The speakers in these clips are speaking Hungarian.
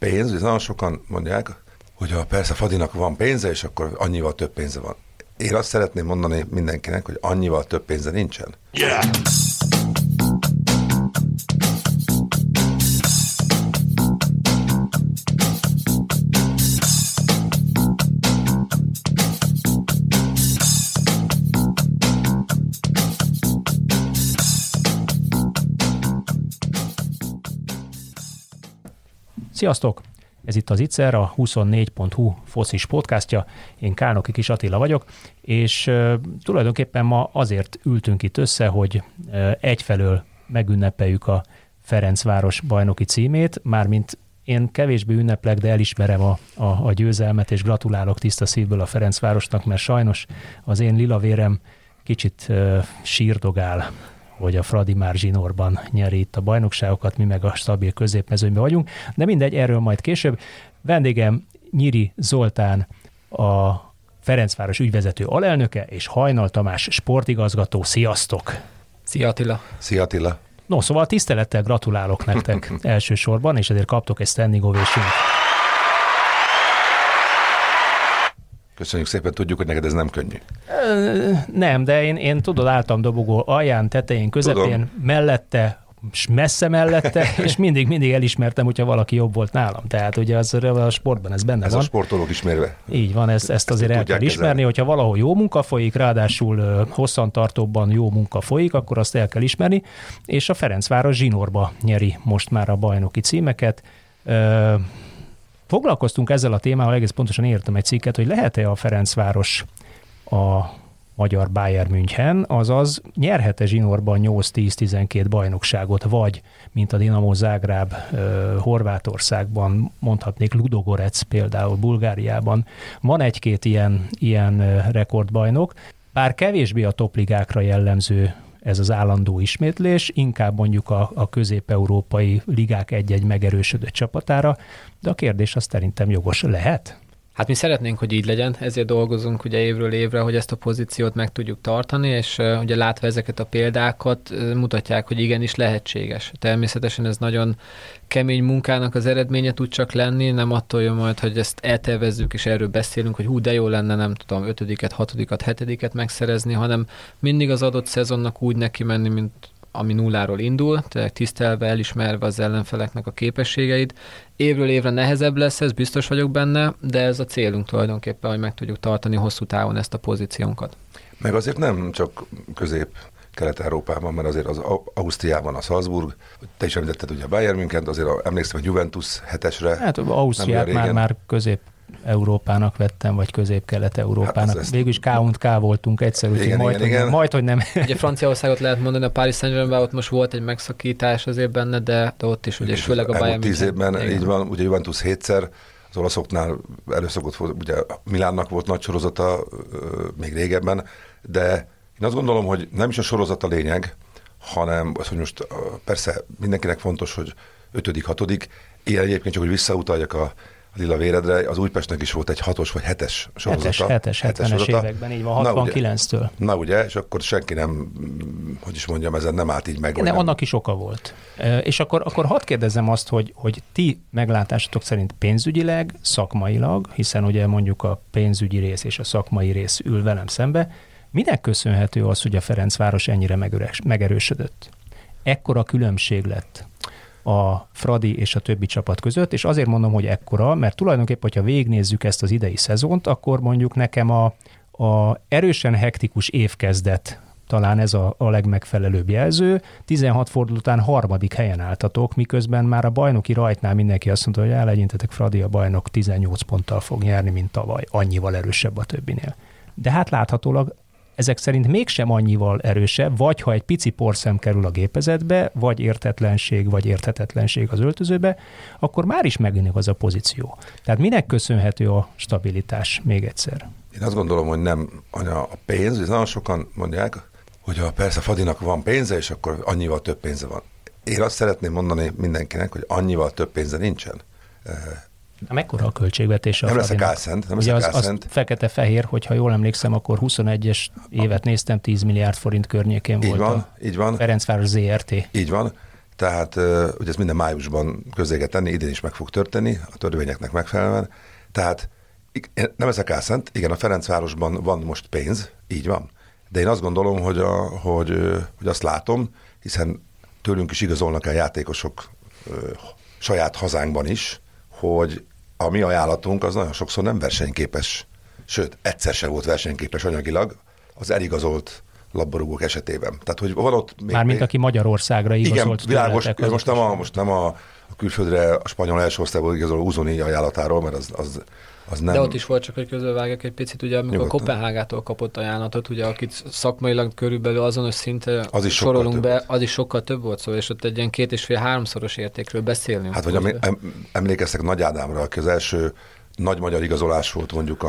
pénz, nagyon sokan mondják, hogy persze Fradinak van pénze, és akkor annyival több pénze van. Én azt szeretném mondani mindenkinek, hogy annyival több pénze nincsen. Yeah! Sziasztok! Ez itt az Ittszer, a 24.hu focis podcastja. Én Kálnoki Kis Attila vagyok, és tulajdonképpen ma azért ültünk itt össze, hogy egyfelől megünnepeljük a Ferencváros bajnoki címét, mármint én kevésbé ünneplek, de elismerem a győzelmet, és gratulálok tiszta szívből a Ferencvárosnak, mert sajnos az én lilavérem kicsit sírdogál, hogy a Fradi már zsinórban nyeri itt a bajnokságokat, mi meg a stabil középmezőnyben vagyunk. De mindegy, erről majd később. Vendégem Nyíri Zoltán, a Ferencváros ügyvezető alelnöke, és Hajnal Tamás sportigazgató. Sziasztok! Szia Attila! Szia Attila! No, szóval tisztelettel gratulálok nektek elsősorban, és ezért kaptok egy standing ovation-t. Köszönjük szépen, tudjuk, hogy neked ez nem könnyű. Nem, de én tudod, álltam dobogó alján, tetején, közepén, tudom, mellette, messze mellette, és mindig elismertem, hogyha valaki jobb volt nálam. Tehát ugye a sportban ez benne van. Ez a sportolók ismerve. Így van, ezt azért el kell ismerni, hogyha valahol jó munka folyik, ráadásul hosszantartóban jó munka folyik, akkor azt el kell ismerni, és a Ferencváros zsinórba nyeri most már a bajnoki címeket. Foglalkoztunk ezzel a témával, egész pontosan írtam egy cikket, hogy lehet-e a Ferencváros a magyar Bayern München, azaz nyerhet-e zsinórban 8-10-12 bajnokságot, vagy, mint a Dinamo Zágráb Horvátországban, mondhatnék Ludogorec például Bulgáriában, van egy-két ilyen rekordbajnok, bár kevésbé a topligákra jellemző ez az állandó ismétlés, inkább mondjuk a közép-európai ligák egy-egy megerősödött csapatára, de a kérdés az szerintem jogos lehet? Hát mi szeretnénk, hogy így legyen, ezért dolgozunk ugye évről évre, hogy ezt a pozíciót meg tudjuk tartani, és ugye látva ezeket a példákat mutatják, hogy igenis lehetséges. Természetesen ez nagyon kemény munkának az eredménye tud csak lenni, nem attól jön majd, hogy ezt eltervezzük és erről beszélünk, hogy de jó lenne, nem tudom, 5., 6., 7. megszerezni, hanem mindig az adott szezonnak úgy neki menni, mint ami nulláról indul, tehát tisztelve, elismerve az ellenfeleknek a képességeit. Évről évre nehezebb lesz, ez biztos vagyok benne, de ez a célunk tulajdonképpen, hogy meg tudjuk tartani hosszú távon ezt a pozíciónkat. Meg azért nem csak Kelet-Európában, mert azért az Ausztriában a Salzburg, te is említetted ugye a Bayern München, azért emlékszem a Juventus 7-esre. Hát Ausztriát már Közép-Európának vettem, vagy Közép-Kelet-Európának. Hát végül is K&K voltunk egyszer, úgyhogy majd, hogy nem. Ugye Franciaországot lehet mondani, a Paris Saint-Germainben ott most volt egy megszakítás azért benne, de ott is ugye, főleg a Bayern München. 10 évben, így van, ugye Juventus 7-szer, az olaszoknál előszokott volt, ugye Milánnak volt nagy sorozata még régebben, de én azt gondolom, hogy nem is a sorozat a lényeg, hanem az, hogy most persze mindenkinek fontos, hogy 5., 6. Én egyébként csak, hogy visszautaljak a lila véredre, az Újpestnek is volt egy 6. vagy 7. sorozata. 70-es években, így van, 69-től. Na ugye, és akkor senki nem, hogy is mondjam, ezen nem állt így meg. Nem, annak is oka volt. És akkor hadd kérdezzem azt, hogy ti meglátásatok szerint pénzügyileg, szakmailag, hiszen ugye mondjuk a pénzügyi rész és a szakmai rész ül velem szembe, minek köszönhető az, hogy a Ferencváros ennyire megerősödött? Ekkora különbség lett a Fradi és a többi csapat között, és azért mondom, hogy ekkora, mert tulajdonképpen, hogyha végignézzük ezt az idei szezont, akkor mondjuk nekem a erősen hektikus évkezdet, talán ez a legmegfelelőbb jelző, 16 forduló után 3. helyen álltatok, miközben már a bajnoki rajtnál mindenki azt mondta, hogy legyintetek, Fradi a bajnok 18 ponttal fog nyerni, mint tavaly, annyival erősebb a többinél. De hát láthatólag ezek szerint mégsem annyival erősebb, vagy ha egy pici porszem kerül a gépezetbe, vagy értetlenség, vagy érthetetlenség az öltözőbe, akkor már is megjelenik az a pozíció. Tehát minek köszönhető a stabilitás még egyszer? Én azt gondolom, hogy nem a pénz, és nagyon sokan mondják, hogy persze Fradinak van pénze, és akkor annyival több pénze van. Én azt szeretném mondani mindenkinek, hogy annyival több pénze nincsen. Mekkora a költségvetése a Nem Fradinak? leszek álszent. Ugye az fekete-fehér, hogyha jól emlékszem, akkor 21-es évet néztem, 10 milliárd forint környékén volt így van. Ferencváros ZRT. Így van. tehát ugye ez minden májusban közzé kell tenni, idén is meg fog történni, a törvényeknek megfelelően. Tehát nem ezek álszent, igen, a Ferencvárosban van most pénz, így van. De én azt gondolom, hogy azt látom, hiszen tőlünk is igazolnak el játékosok saját hazánkban is, hogy a mi ajánlatunk az nagyon sokszor nem versenyképes, sőt, egyszer se volt versenyképes anyagilag az eligazolt labdarúgók esetében. Tehát, hogy van ott még... Mármint aki Magyarországra igazolt. Igen, világos, most nem a külföldre a spanyol első osztályból igazoló Uzoni ajánlatáról, mert az nem... De ott is volt, csak hogy közölvágják egy picit, ugye amikor nyugodtan. Kopenhágától kapott ajánlatot, ugye akit szakmailag körülbelül azonos szintre sorolunk be, az is sokkal több volt szó, és ott egy ilyen 2,5-3-szoros értékről beszélünk. Hát, vagy emlékeztek Nagy Ádámra, aki az első nagy magyar igazolás volt mondjuk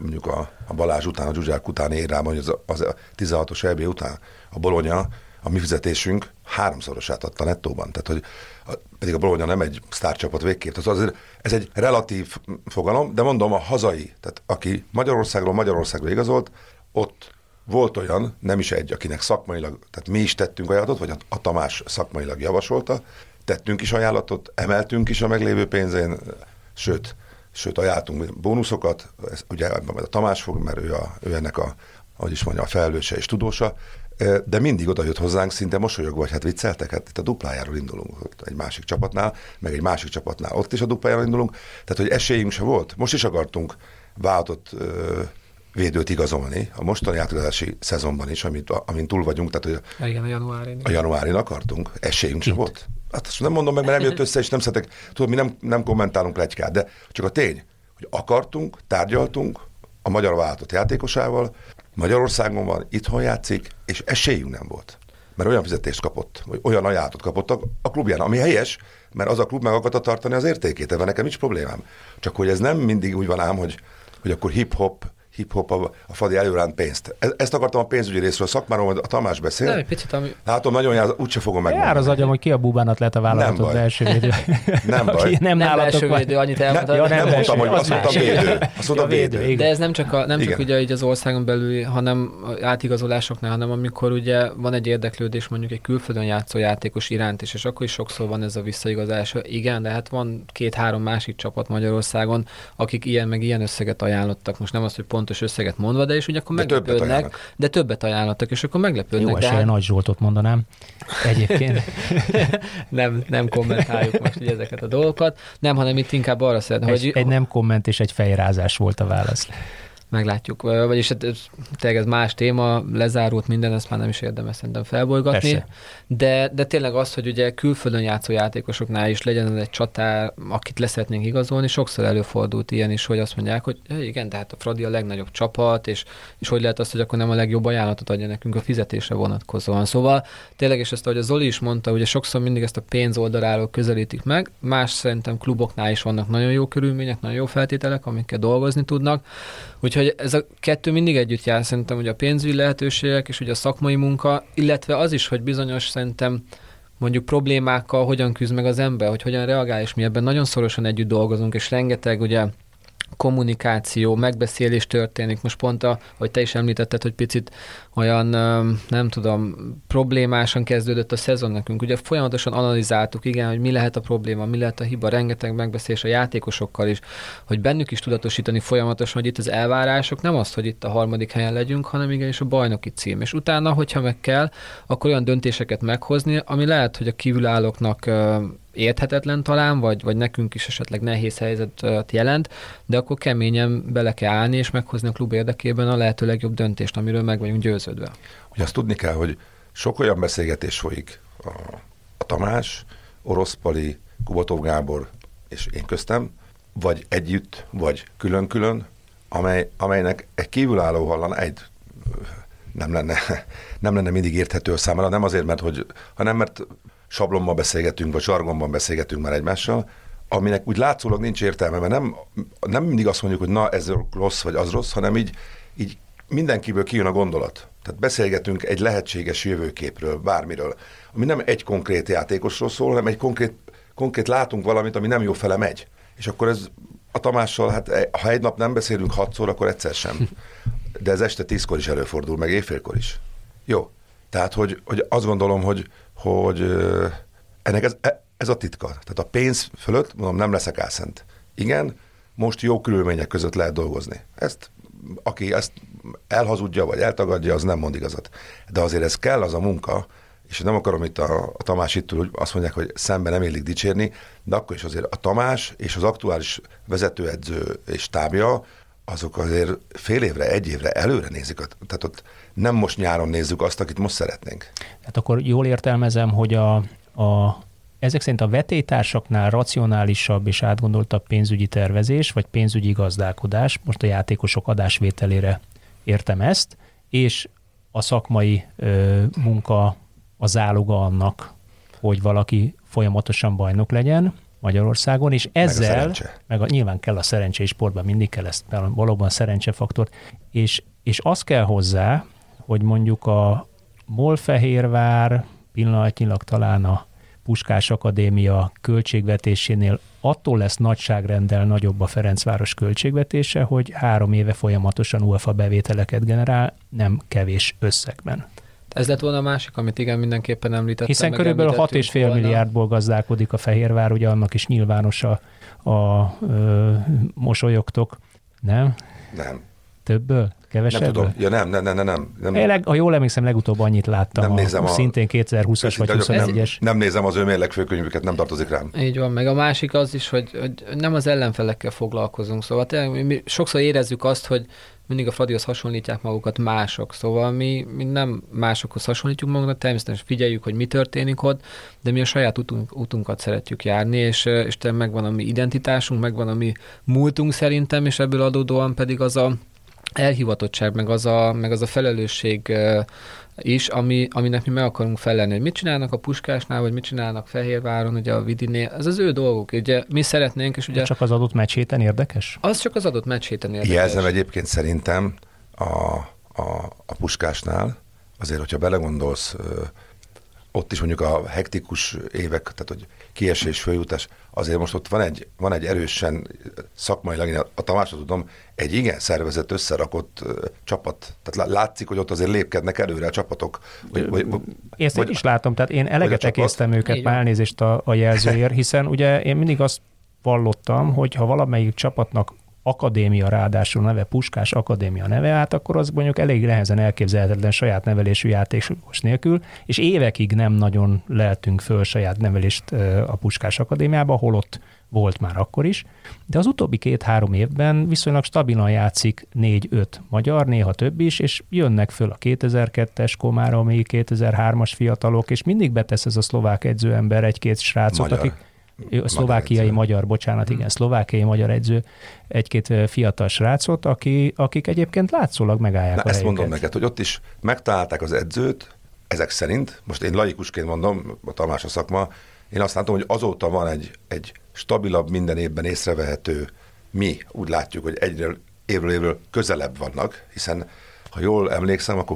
a Balázs után, a Zsuzsák utáni érában, az 16-os EB után. A Bologna, a mi fizetésünk 3-szorosát adta nettóban. Tehát, hogy pedig a Bologna nem egy sztárcsapat végképp. Tehát ez egy relatív fogalom, de mondom, a hazai, tehát aki Magyarországra igazolt, ott volt olyan, nem is egy, akinek szakmailag, tehát mi is tettünk ajánlatot, vagy a Tamás szakmailag javasolta, tettünk is ajánlatot, emeltünk is a meglévő pénzén, sőt ajánlottunk bónuszokat, ugye a Tamás fog, mert ő ennek ahogy is mondja, a felelőse és tudósa, de mindig oda jött hozzánk szinte mosolyogva, hogy hát vicceltek, hát itt a duplájáról indulunk egy másik csapatnál, meg egy másik csapatnál ott is a duplájáról indulunk, tehát hogy esélyünk se volt. Most is akartunk váltott védőt igazolni a mostani átigazolási szezonban is, amin túl vagyunk, tehát hogy igen, a januárin akartunk, esélyünk se volt. Hát azt nem mondom meg, mert nem jött össze, és nem szeretek, tudod, mi nem kommentálunk pletykát, de csak a tény, hogy akartunk, tárgyaltunk a magyar váltott játékosával, Magyarországon van, itthon játszik, és esélyünk nem volt. Mert olyan fizetést kapott, vagy olyan ajánlatot kapott a klubján, ami helyes, mert az a klub meg akarta tartani az értékét, ebben nekem nincs problémám. Csak hogy ez nem mindig úgy van ám, hogy akkor hip-hop a Fadi előránt pénzt. Ezt akartam a pénzügyi részről, a szakmáról, a Tamás beszél. Nem, egy picit, látom, nagyon úgyse fogom megmondani. Jár az agyam, hogy ki a búbánat lett a vállalatot első védő. Nem baj. Nem első védő, annyit elmondtam. Nem mondtam, hogy azt mondtam védő. Azt mondtam védő. De ez nem csak ugye így az országon belül, hanem átigazolásoknál, hanem amikor ugye van egy érdeklődés mondjuk egy külföldön játszó játékos iránt is, és akkor is sokszor van ez a visszaigazás. Igen, de hát van 2-3 másik csapat Magyarországon, akik ilyen meg ilyen összeget ajánlottak. Most nem az, hogy pontos összeget mondva, de és ugye akkor meglepődnek, de többet ajánlottak, és akkor meglepődnek. Jó esélye Nagy Zsoltot mondanám egyébként. nem kommentáljuk most ugye ezeket a dolgokat, nem, hanem itt inkább arra szeretném, hogy... Egy nem komment és egy fejrázás volt a válasz. Meglátjuk. Vagyis tényleg ez más téma, lezárult minden, ezt már nem is érdemes szerintem felbolygatni. De tényleg az, hogy ugye külföldön játszó játékosoknál is legyen egy csatár, akit leszeretnénk igazolni, sokszor előfordult ilyen is, hogy azt mondják, hogy igen, de hát a Fradi a legnagyobb csapat, és hogy lehet az, hogy akkor nem a legjobb ajánlatot adja nekünk a fizetésre vonatkozóan. Szóval tényleg, és ezt, ahogy a Zoli is mondta, ugye sokszor mindig ezt a pénz oldaláról közelítik meg, más szerintem kluboknál is vannak nagyon jó körülmények, nagyon jó feltételek, amikkel dolgozni tudnak. Úgyhogy ez a kettő mindig együtt jár, szerintem, hogy a pénzügyi lehetőségek és ugye a szakmai munka, illetve az is, hogy bizonyos szerintem mondjuk problémákkal hogyan küzd meg az ember, hogy hogyan reagál, és mi ebben nagyon szorosan együtt dolgozunk, és rengeteg ugye kommunikáció, megbeszélés történik. Most pont, ahogy te is említetted, hogy picit olyan, nem tudom, problémásan kezdődött a szezon nekünk. Ugye folyamatosan analizáltuk, igen, hogy mi lehet a probléma, mi lehet a hiba, rengeteg megbeszélés a játékosokkal is, hogy bennük is tudatosítani folyamatosan, hogy itt az elvárások nem az, hogy itt a 3. helyen legyünk, hanem igenis a bajnoki cím. És utána, hogyha meg kell, akkor olyan döntéseket meghozni, ami lehet, hogy a kívülállóknak érthetetlen talán, vagy nekünk is esetleg nehéz helyzetet jelent, de akkor keményen bele kell állni, és meghozni a klub érdekében a lehető legjobb döntést, amiről meg vagyunk győződve. Ugye azt tudni kell, hogy sok olyan beszélgetés folyik a Tamás, Orosz Pali, Kubatov Gábor és én köztem, vagy együtt, vagy külön-külön, amelynek egy kívülálló hallana nem lenne mindig érthető számára, nem azért, hanem mert sablonban beszélgetünk, vagy zsargonban beszélgetünk már egymással, aminek úgy látszólag nincs értelme, mert nem mindig azt mondjuk, hogy na ez rossz, vagy az rossz, hanem így mindenkiből kijön a gondolat. Tehát beszélgetünk egy lehetséges jövőképről, bármiről, ami nem egy konkrét játékosról szól, hanem egy konkrét látunk valamit, ami nem jó fele megy. És akkor ez a Tamással, hát ha egy nap nem beszélünk 6-szor, akkor egyszer sem. De ez este 10-kor is előfordul, meg éjfélkor is. Jó. Tehát, hogy azt gondolom, hogy ennek ez a titka. Tehát a pénz fölött, mondom, nem leszek álszent. Igen, most jó körülmények között lehet dolgozni. Aki ezt elhazudja, vagy eltagadja, az nem mond igazat. De azért ez kell, az a munka, és nem akarom itt a Tamás itt hogy azt mondják, hogy szemben nem illik dicsérni, de akkor is azért a Tamás és az aktuális vezetőedző és stábja, azok azért fél évre, egy évre előre nézik. Tehát ott nem most nyáron nézzük azt, akit most szeretnénk. Tehát akkor jól értelmezem, hogy ezek szerint a vetélytársaknál racionálisabb és átgondoltabb pénzügyi tervezés, vagy pénzügyi gazdálkodás, most a játékosok adásvételére értem ezt, és a szakmai munka a záloga annak, hogy valaki folyamatosan bajnok legyen Magyarországon, és ezzel, nyilván kell a szerencsé, sportban mindig kell ezt, valóban szerencsefaktor, és az kell hozzá, hogy mondjuk a Molfehérvár, pillanatnyilag talán a Puskás Akadémia költségvetésénél attól lesz nagyságrenddel nagyobb a Ferencváros költségvetése, hogy 3 éve folyamatosan UEFA bevételeket generál, nem kevés összegben. Ez lett volna a másik, amit igen, mindenképpen említettem. Hiszen körülbelül 6,5 milliárdból gazdálkodik a Fehérvár, ugye annak is nyilvános mosolyogtok, nem? Nem. Többből? Kevesebből? Nem tudom. Ja, nem. Ha jól emlékszem, legutóbb annyit láttam, szintén 2020-as vagy 2021-es. Nem nézem az ő mérlegfőkönyvüket, nem tartozik rám. Így van, meg a másik az is, hogy nem az ellenfelekkel foglalkozunk. Szóval tényleg mi sokszor érezzük azt, hogy mindig a Fradihoz hasonlítják magukat mások. Szóval mi nem másokhoz hasonlítjuk magunkat, természetesen figyeljük, hogy mi történik ott, de mi a saját utunkat szeretjük járni, és megvan a mi identitásunk, megvan a mi múltunk szerintem, és ebből adódóan pedig az a elhivatottság, meg az a felelősség is, aminek mi meg akarunk felelni. Hogy mit csinálnak a Puskásnál, vagy mit csinálnak Fehérváron, ugye a Vidinél, ez az ő dolguk. Ugye mi szeretnénk, és ugye... Csak az adott meccs héten érdekes? Az csak az adott meccs héten érdekes. Jelzem egyébként szerintem a Puskásnál, azért, hogyha belegondolsz, ott is mondjuk a hektikus évek, tehát hogy kiesés, följutás, azért most ott van egy erősen szakmailag, én a Tamásra tudom, egy igen szervezett, összerakott csapat. Tehát látszik, hogy ott azért lépkednek előre a csapatok. Én is látom, tehát én eleget ekésztem őket, már elnézést a jelzőért, hiszen ugye én mindig azt vallottam, hogy ha valamelyik csapatnak akadémia, ráadásul neve, Puskás Akadémia neve, hát akkor az mondjuk elég nehezen elképzelhetetlen saját nevelésű játékos nélkül, és évekig nem nagyon leltünk föl saját nevelést a Puskás Akadémiába, holott volt már akkor is, de az utóbbi 2-3 évben viszonylag stabilan játszik 4-5 magyar, néha több is, és jönnek föl a 2002-es Komáromi, 2003-as fiatalok, és mindig betesz ez a szlovák edzőember 1-2 srácot, akik szlovákiai magyar, igen, szlovákiai magyar edző, 1-2 fiatal srácot, akik egyébként látszólag megállják a helyüket. Ezt mondom neked, hogy ott is megtalálták az edzőt, ezek szerint, most én laikusként mondom, a Tamás a szakma, én azt látom, hogy azóta van egy stabilabb, minden évben észrevehető, mi úgy látjuk, hogy évről évről közelebb vannak, hiszen ha jól emlékszem, akkor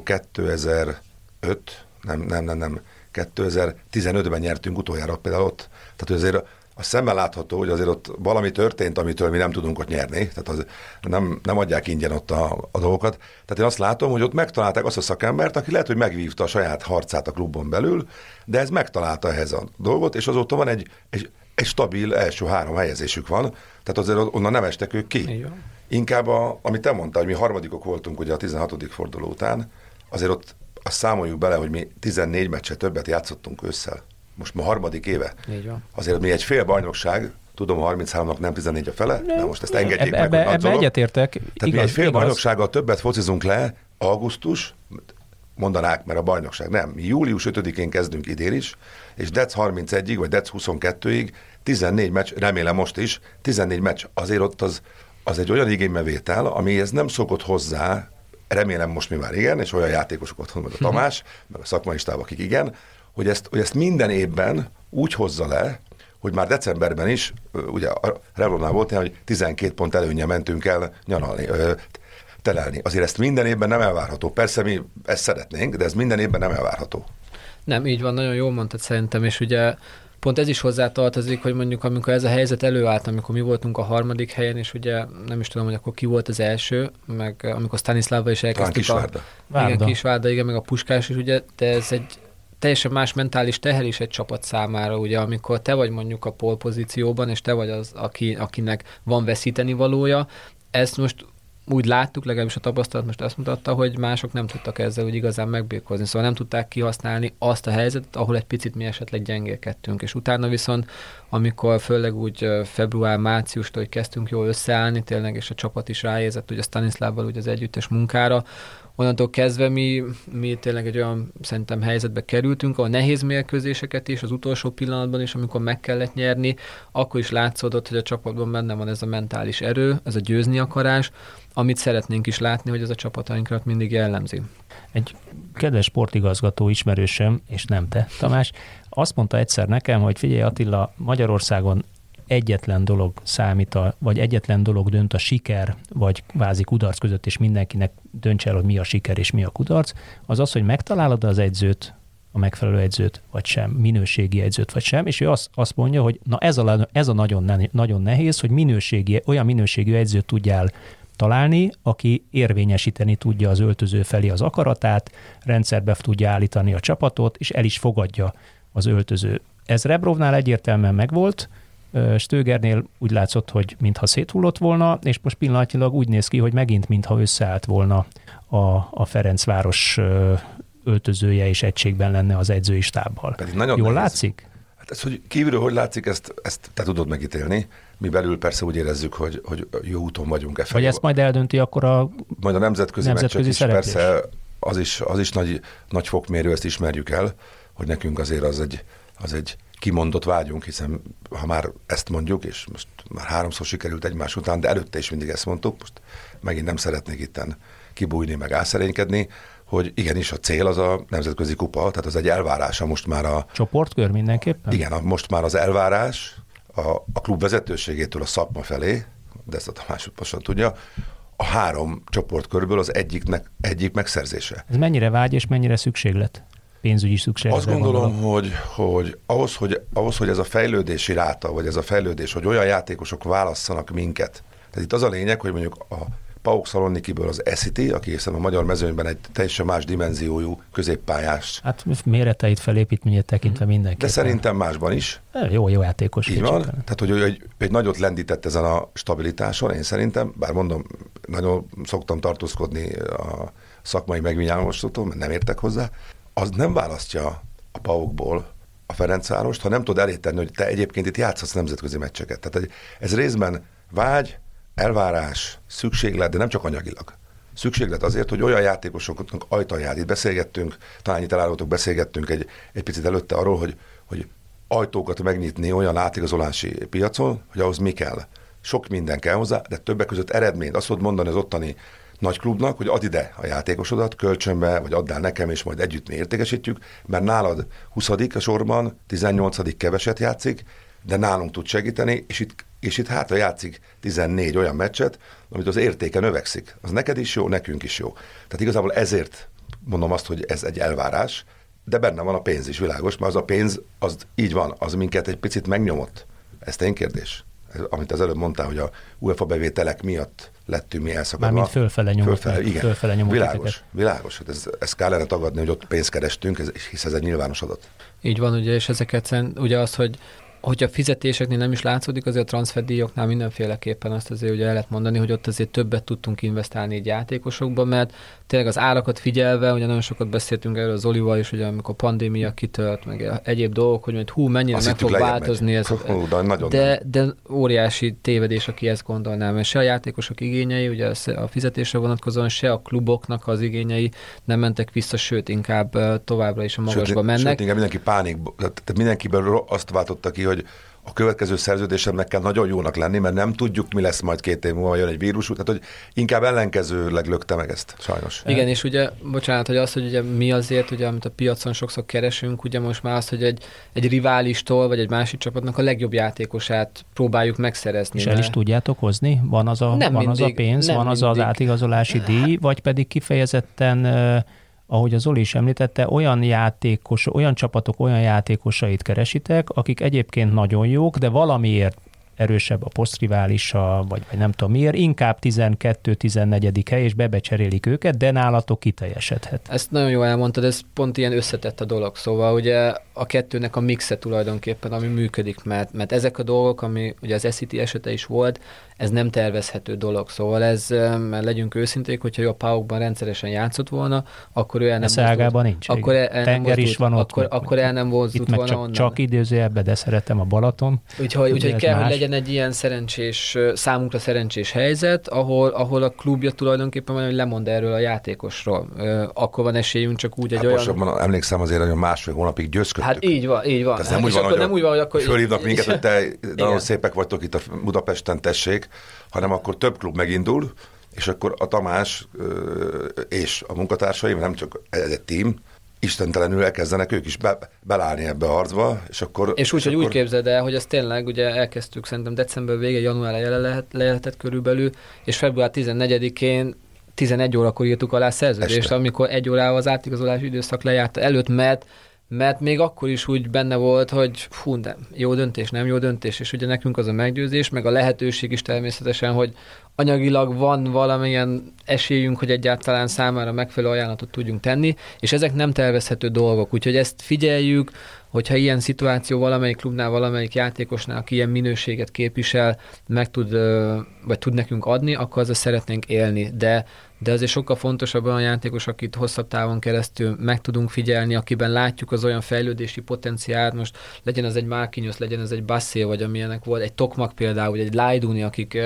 2015-ben nyertünk utoljára például ott. Tehát, hogy azért a szemmel látható, hogy azért ott valami történt, amitől mi nem tudunk ott nyerni, tehát az nem adják ingyen ott a dolgokat. Tehát én azt látom, hogy ott megtalálták azt a szakembert, aki lehet, hogy megvívta a saját harcát a klubon belül, de ez megtalálta ehhez a dolgot, és azóta van egy stabil első 3 helyezésük van, tehát azért onnan nem estek ők ki. Inkább, amit te mondtál, hogy mi harmadikok voltunk ugye a 16. forduló után, azért ott azt számoljuk bele, hogy mi 14 meccset többet játszottunk ősszel. Most ma 3. éve. Azért mi egy fél bajnokság, tudom, 33-nak nem 14 a fele, de most ezt engedjék meg, hogy ebbe egyetértek. Tehát mi egy fél bajnoksággal többet focizunk le, augusztus, mondanák, mert a bajnokság nem. Mi július 5-én kezdünk idén is, és dec 31-ig, vagy dec 22-ig 14 meccs, remélem most is, 14 meccs, azért ott az egy olyan igénybevétel, amihez nem szokott hozzá, remélem most mi már igen, és olyan játékosokat van, meg a Tamás, meg a szakmai stáb, akik igen, hogy ezt minden évben úgy hozza le, hogy már decemberben is, ugye a Revlonnál volt ilyen, hogy 12 pont előnnyel mentünk el nyaralni, telelni. Azért ezt minden évben nem elvárható. Persze mi ezt szeretnénk, de ez minden évben nem elvárható. Nem, így van, nagyon jól mondtad szerintem, és ugye pont ez is hozzátartozik, hogy mondjuk amikor ez a helyzet előállt, amikor mi voltunk a 3. helyen, és ugye nem is tudom, hogy akkor ki volt az első, meg amikor Stanislava is elkezdtük Kisvárda. Igen, Kisvárda, igen, meg a Puskás is, ugye, de ez teljesen más mentális teher is egy csapat számára, ugye, amikor te vagy mondjuk a pole pozícióban, és te vagy az, akinek van veszíteni valója. Ezt most úgy láttuk, legalábbis a tapasztalat most azt mutatta, hogy mások nem tudtak ezzel úgy igazán megbírkozni, szóval nem tudták kihasználni azt a helyzetet, ahol egy picit mi esetleg gyengélkedtünk, és utána viszont, amikor főleg úgy február-márciustól, hogy kezdtünk jól összeállni tényleg, és a csapat is ráérzett ugye Staniszlávval ugye az együttes munkára, onnantól kezdve mi tényleg egy olyan szerintem helyzetbe kerültünk, ahol nehéz mérkőzéseket is, az utolsó pillanatban is, amikor meg kellett nyerni, akkor is látszódott, hogy a csapatban benne van ez a mentális erő, ez a győzni akarás, amit szeretnénk is látni, hogy ez a csapatainkat mindig jellemzi. Egy kedves sportigazgató ismerősöm, és nem te, Tamás, azt mondta egyszer nekem, hogy figyelj Attila, Magyarországon egyetlen dolog számít, vagy egyetlen dolog dönt a siker, vagy kvázi kudarc között, és mindenkinek döntse el, hogy mi a siker és mi a kudarc, az az, hogy megtalálod az edzőt, a megfelelő edzőt, vagy sem, minőségi edzőt, vagy sem, és ő azt mondja, hogy na ez a nagyon nehéz, hogy olyan minőségű edzőt tudjál találni, aki érvényesíteni tudja az öltöző felé az akaratát, rendszerbe tudja állítani a csapatot, és el is fogadja az öltöző. Ez Rebrovnál egyértelműen megvolt, Stögernél úgy látszott, hogy mintha széthullott volna, és most pillanatnyilag úgy néz ki, hogy megint mintha összeállt volna a Ferencváros öltözője és egységben lenne az edzői stábbal. Jól látszik? Hát ez, hogy kívülről hogy látszik, ezt te tudod megítélni. Mi belül persze úgy érezzük, hogy jó úton vagyunk. Vagy ezt majd eldönti akkor majd a nemzetközi meccsek is, persze az is nagy fokmérő, ezt ismerjük el, hogy nekünk azért az egy kimondott vágyunk, hiszen ha már ezt mondjuk, és most már 3-szor sikerült egymás után, de előtte is mindig ezt mondtuk, most megint nem szeretnék itten kibújni, meg álszerénykedni, hogy igenis a cél az a nemzetközi kupa, tehát az egy elvárása most már a... Csoportkör mindenképpen? Igen, most már az elvárás a klub vezetőségétől a szakma felé, de ezt a Tamás pontosan tudja, a 3 csoportkörből az egyik megszerzése. Ez mennyire vágy és mennyire szükséglet? Pénzügyi szükséglet. Azt gondolom, hogy ahhoz, hogy ez a fejlődési ráta, vagy ez a fejlődés, hogy olyan játékosok válasszanak minket. Tehát itt az a lényeg, hogy mondjuk a PAOK Szalonikiből az Esziti, aki hiszen a magyar mezőnyben egy teljesen más dimenziójú középpályás. Hát méreteit, felépítményét tekintve mindenképpen. De szerintem másban is. Jó játékos. Így van. Tehát, hogy egy nagyot lendített ezen a stabilitáson, én szerintem, bár mondom, nagyon szoktam tartózkodni a szakmai megvinyálmostótól, mert nem értek hozzá, az nem választja a PAOK-ból a Ferencvárost, ha nem tud elétenni, hogy te egyébként itt játszhatsz nemzetközi meccseket. Tehát ez részben vágy, elvárás, szükséglet, de nem csak anyagilag. Szükséglet azért, hogy olyan játékosoknak ajtaját, itt beszélgettünk, talán itt elárultok, beszélgettünk egy picit előtte arról, hogy ajtókat megnyitni olyan átigazolási piacon, hogy ahhoz mi kell. Sok minden kell hozzá, de többek között eredményt. Azt tudod mondani az ottani nagy klubnak, hogy add ide a játékosodat kölcsönbe, vagy add el nekem, és majd együtt mi értékesítjük, mert nálad 20. a sorban, 18. keveset játszik, de nálunk tud segíteni, és itt hátra játszik 14 olyan meccset, amit az értéke növekszik. Az neked is jó, nekünk is jó. Tehát igazából ezért mondom azt, hogy ez egy elvárás, de benne van a pénz is, világos, mert az a pénz, az így van, az minket egy picit megnyomott. Ez tény kérdés. Amit az előbb mondtál, hogy a UEFA bevételek miatt lettünk mi elszakadva. Mármint fölfele nyomott. Fölfele nyomott. Világos. Hát ezt kellene tagadni, hogy ott pénzt kerestünk, hisz ez egy nyilvános adat. Így van, ugye, és ezeket ugye az, hogy a fizetéseknél nem is látszódik, azért a transferdíjaknál mindenféleképpen azt azért ugye el lehet mondani, hogy ott azért többet tudtunk investálni egy játékosokba, mert tényleg az árakat figyelve, ugye nagyon sokat beszéltünk erről az Olival is, ugye amikor a pandémia kitört, meg egyéb dolgok, hogy mennyire azt meg fog változni ez. De óriási tévedés, aki ezt gondolná, mert se a játékosok igényei, ugye a fizetésre vonatkozóan, se a kluboknak az igényei nem mentek vissza, sőt, inkább továbbra is a magasba mennek. Sőt, inkább mindenki tehát mindenkiből azt váltotta ki, hogy a következő szerződésemnek kell nagyon jónak lenni, mert nem tudjuk, mi lesz majd 2 év múlva, jön egy vírus, tehát hogy inkább ellenkezőleg lökte meg ezt, sajnos. Igen, és ugye, bocsánat, hogy az, hogy ugye mi azért, ugye, amit a piacon sokszor keresünk, ugye most már az, hogy egy riválistól, vagy egy másik csapatnak a legjobb játékosát próbáljuk megszerezni. És el is tudjátok hozni? Van az a pénz, van az az átigazolási díj, vagy pedig kifejezetten ahogy az Zoli is említette, olyan csapatok, olyan játékosait keresitek, akik egyébként nagyon jók, de valamiért erősebb a posztriválisa, vagy nem tudom miért, inkább 12-14. hely, és becserélik őket, de nálatok kiteljesedhet. Ezt nagyon jól elmondtad, ez pont ilyen összetett a dolog, szóval ugye a kettőnek a mixe tulajdonképpen, ami működik, mert ezek a dolgok, ami ugye az SCT esete is volt, ez nem tervezhető dolog, szóval ez, mert legyünk őszinték, hogyha ő a PAOK-ban rendszeresen játszott volna, akkor ő el nem mozdult. Nincs. Akkor Tenger is van ott. Akkor el nem mozdult volna csak, onnan. Csak idézőjelben, de szeretem a Balaton. Úgyhogy kell, hogy legyen egy ilyen szerencsés, számunkra szerencsés helyzet, ahol a klubja tulajdonképpen hogy lemond erről a játékosról. Akkor van esélyünk csak úgy egy olyan... Emlékszem azért, hogy másfél hónapig győzködtük. Hát így van. Ez nem, nem úgy van, hogy akkor fölhívnak minket, hogy te nagyon szépek vagytok itt a Budapesten, tessék, hanem akkor több klub megindul, és akkor a Tamás és a munkatársaim, nem csak egy tím, istentelenül elkezdenek ők is belállni ebbe a harcba, és akkor... És úgy képzeld el, hogy ezt tényleg ugye elkezdtük szerintem december vége, január elején lehetett körülbelül, és február 14-én 11 órakor írtuk alá szerződést, amikor 1 órával az átigazolási időszak lejárt előtt, mert még akkor is úgy benne volt, hogy de jó döntés, nem jó döntés, és ugye nekünk az a meggyőzés, meg a lehetőség is természetesen, hogy anyagilag van valamilyen esélyünk, hogy egyáltalán számára megfelelő ajánlatot tudjunk tenni, és ezek nem tervezhető dolgok, úgyhogy ezt figyeljük, hogyha ilyen szituáció valamelyik klubnál, valamelyik játékosnál, aki ilyen minőséget képvisel, vagy tud nekünk adni, akkor azzal szeretnénk élni, de azért sokkal fontosabb olyan játékos, akit hosszabb távon keresztül meg tudunk figyelni, akiben látjuk az olyan fejlődési potenciált, most legyen az egy Marquinhos, legyen ez egy Bassé, vagy amilyenek volt, egy Tokmak például, vagy egy Lajduni,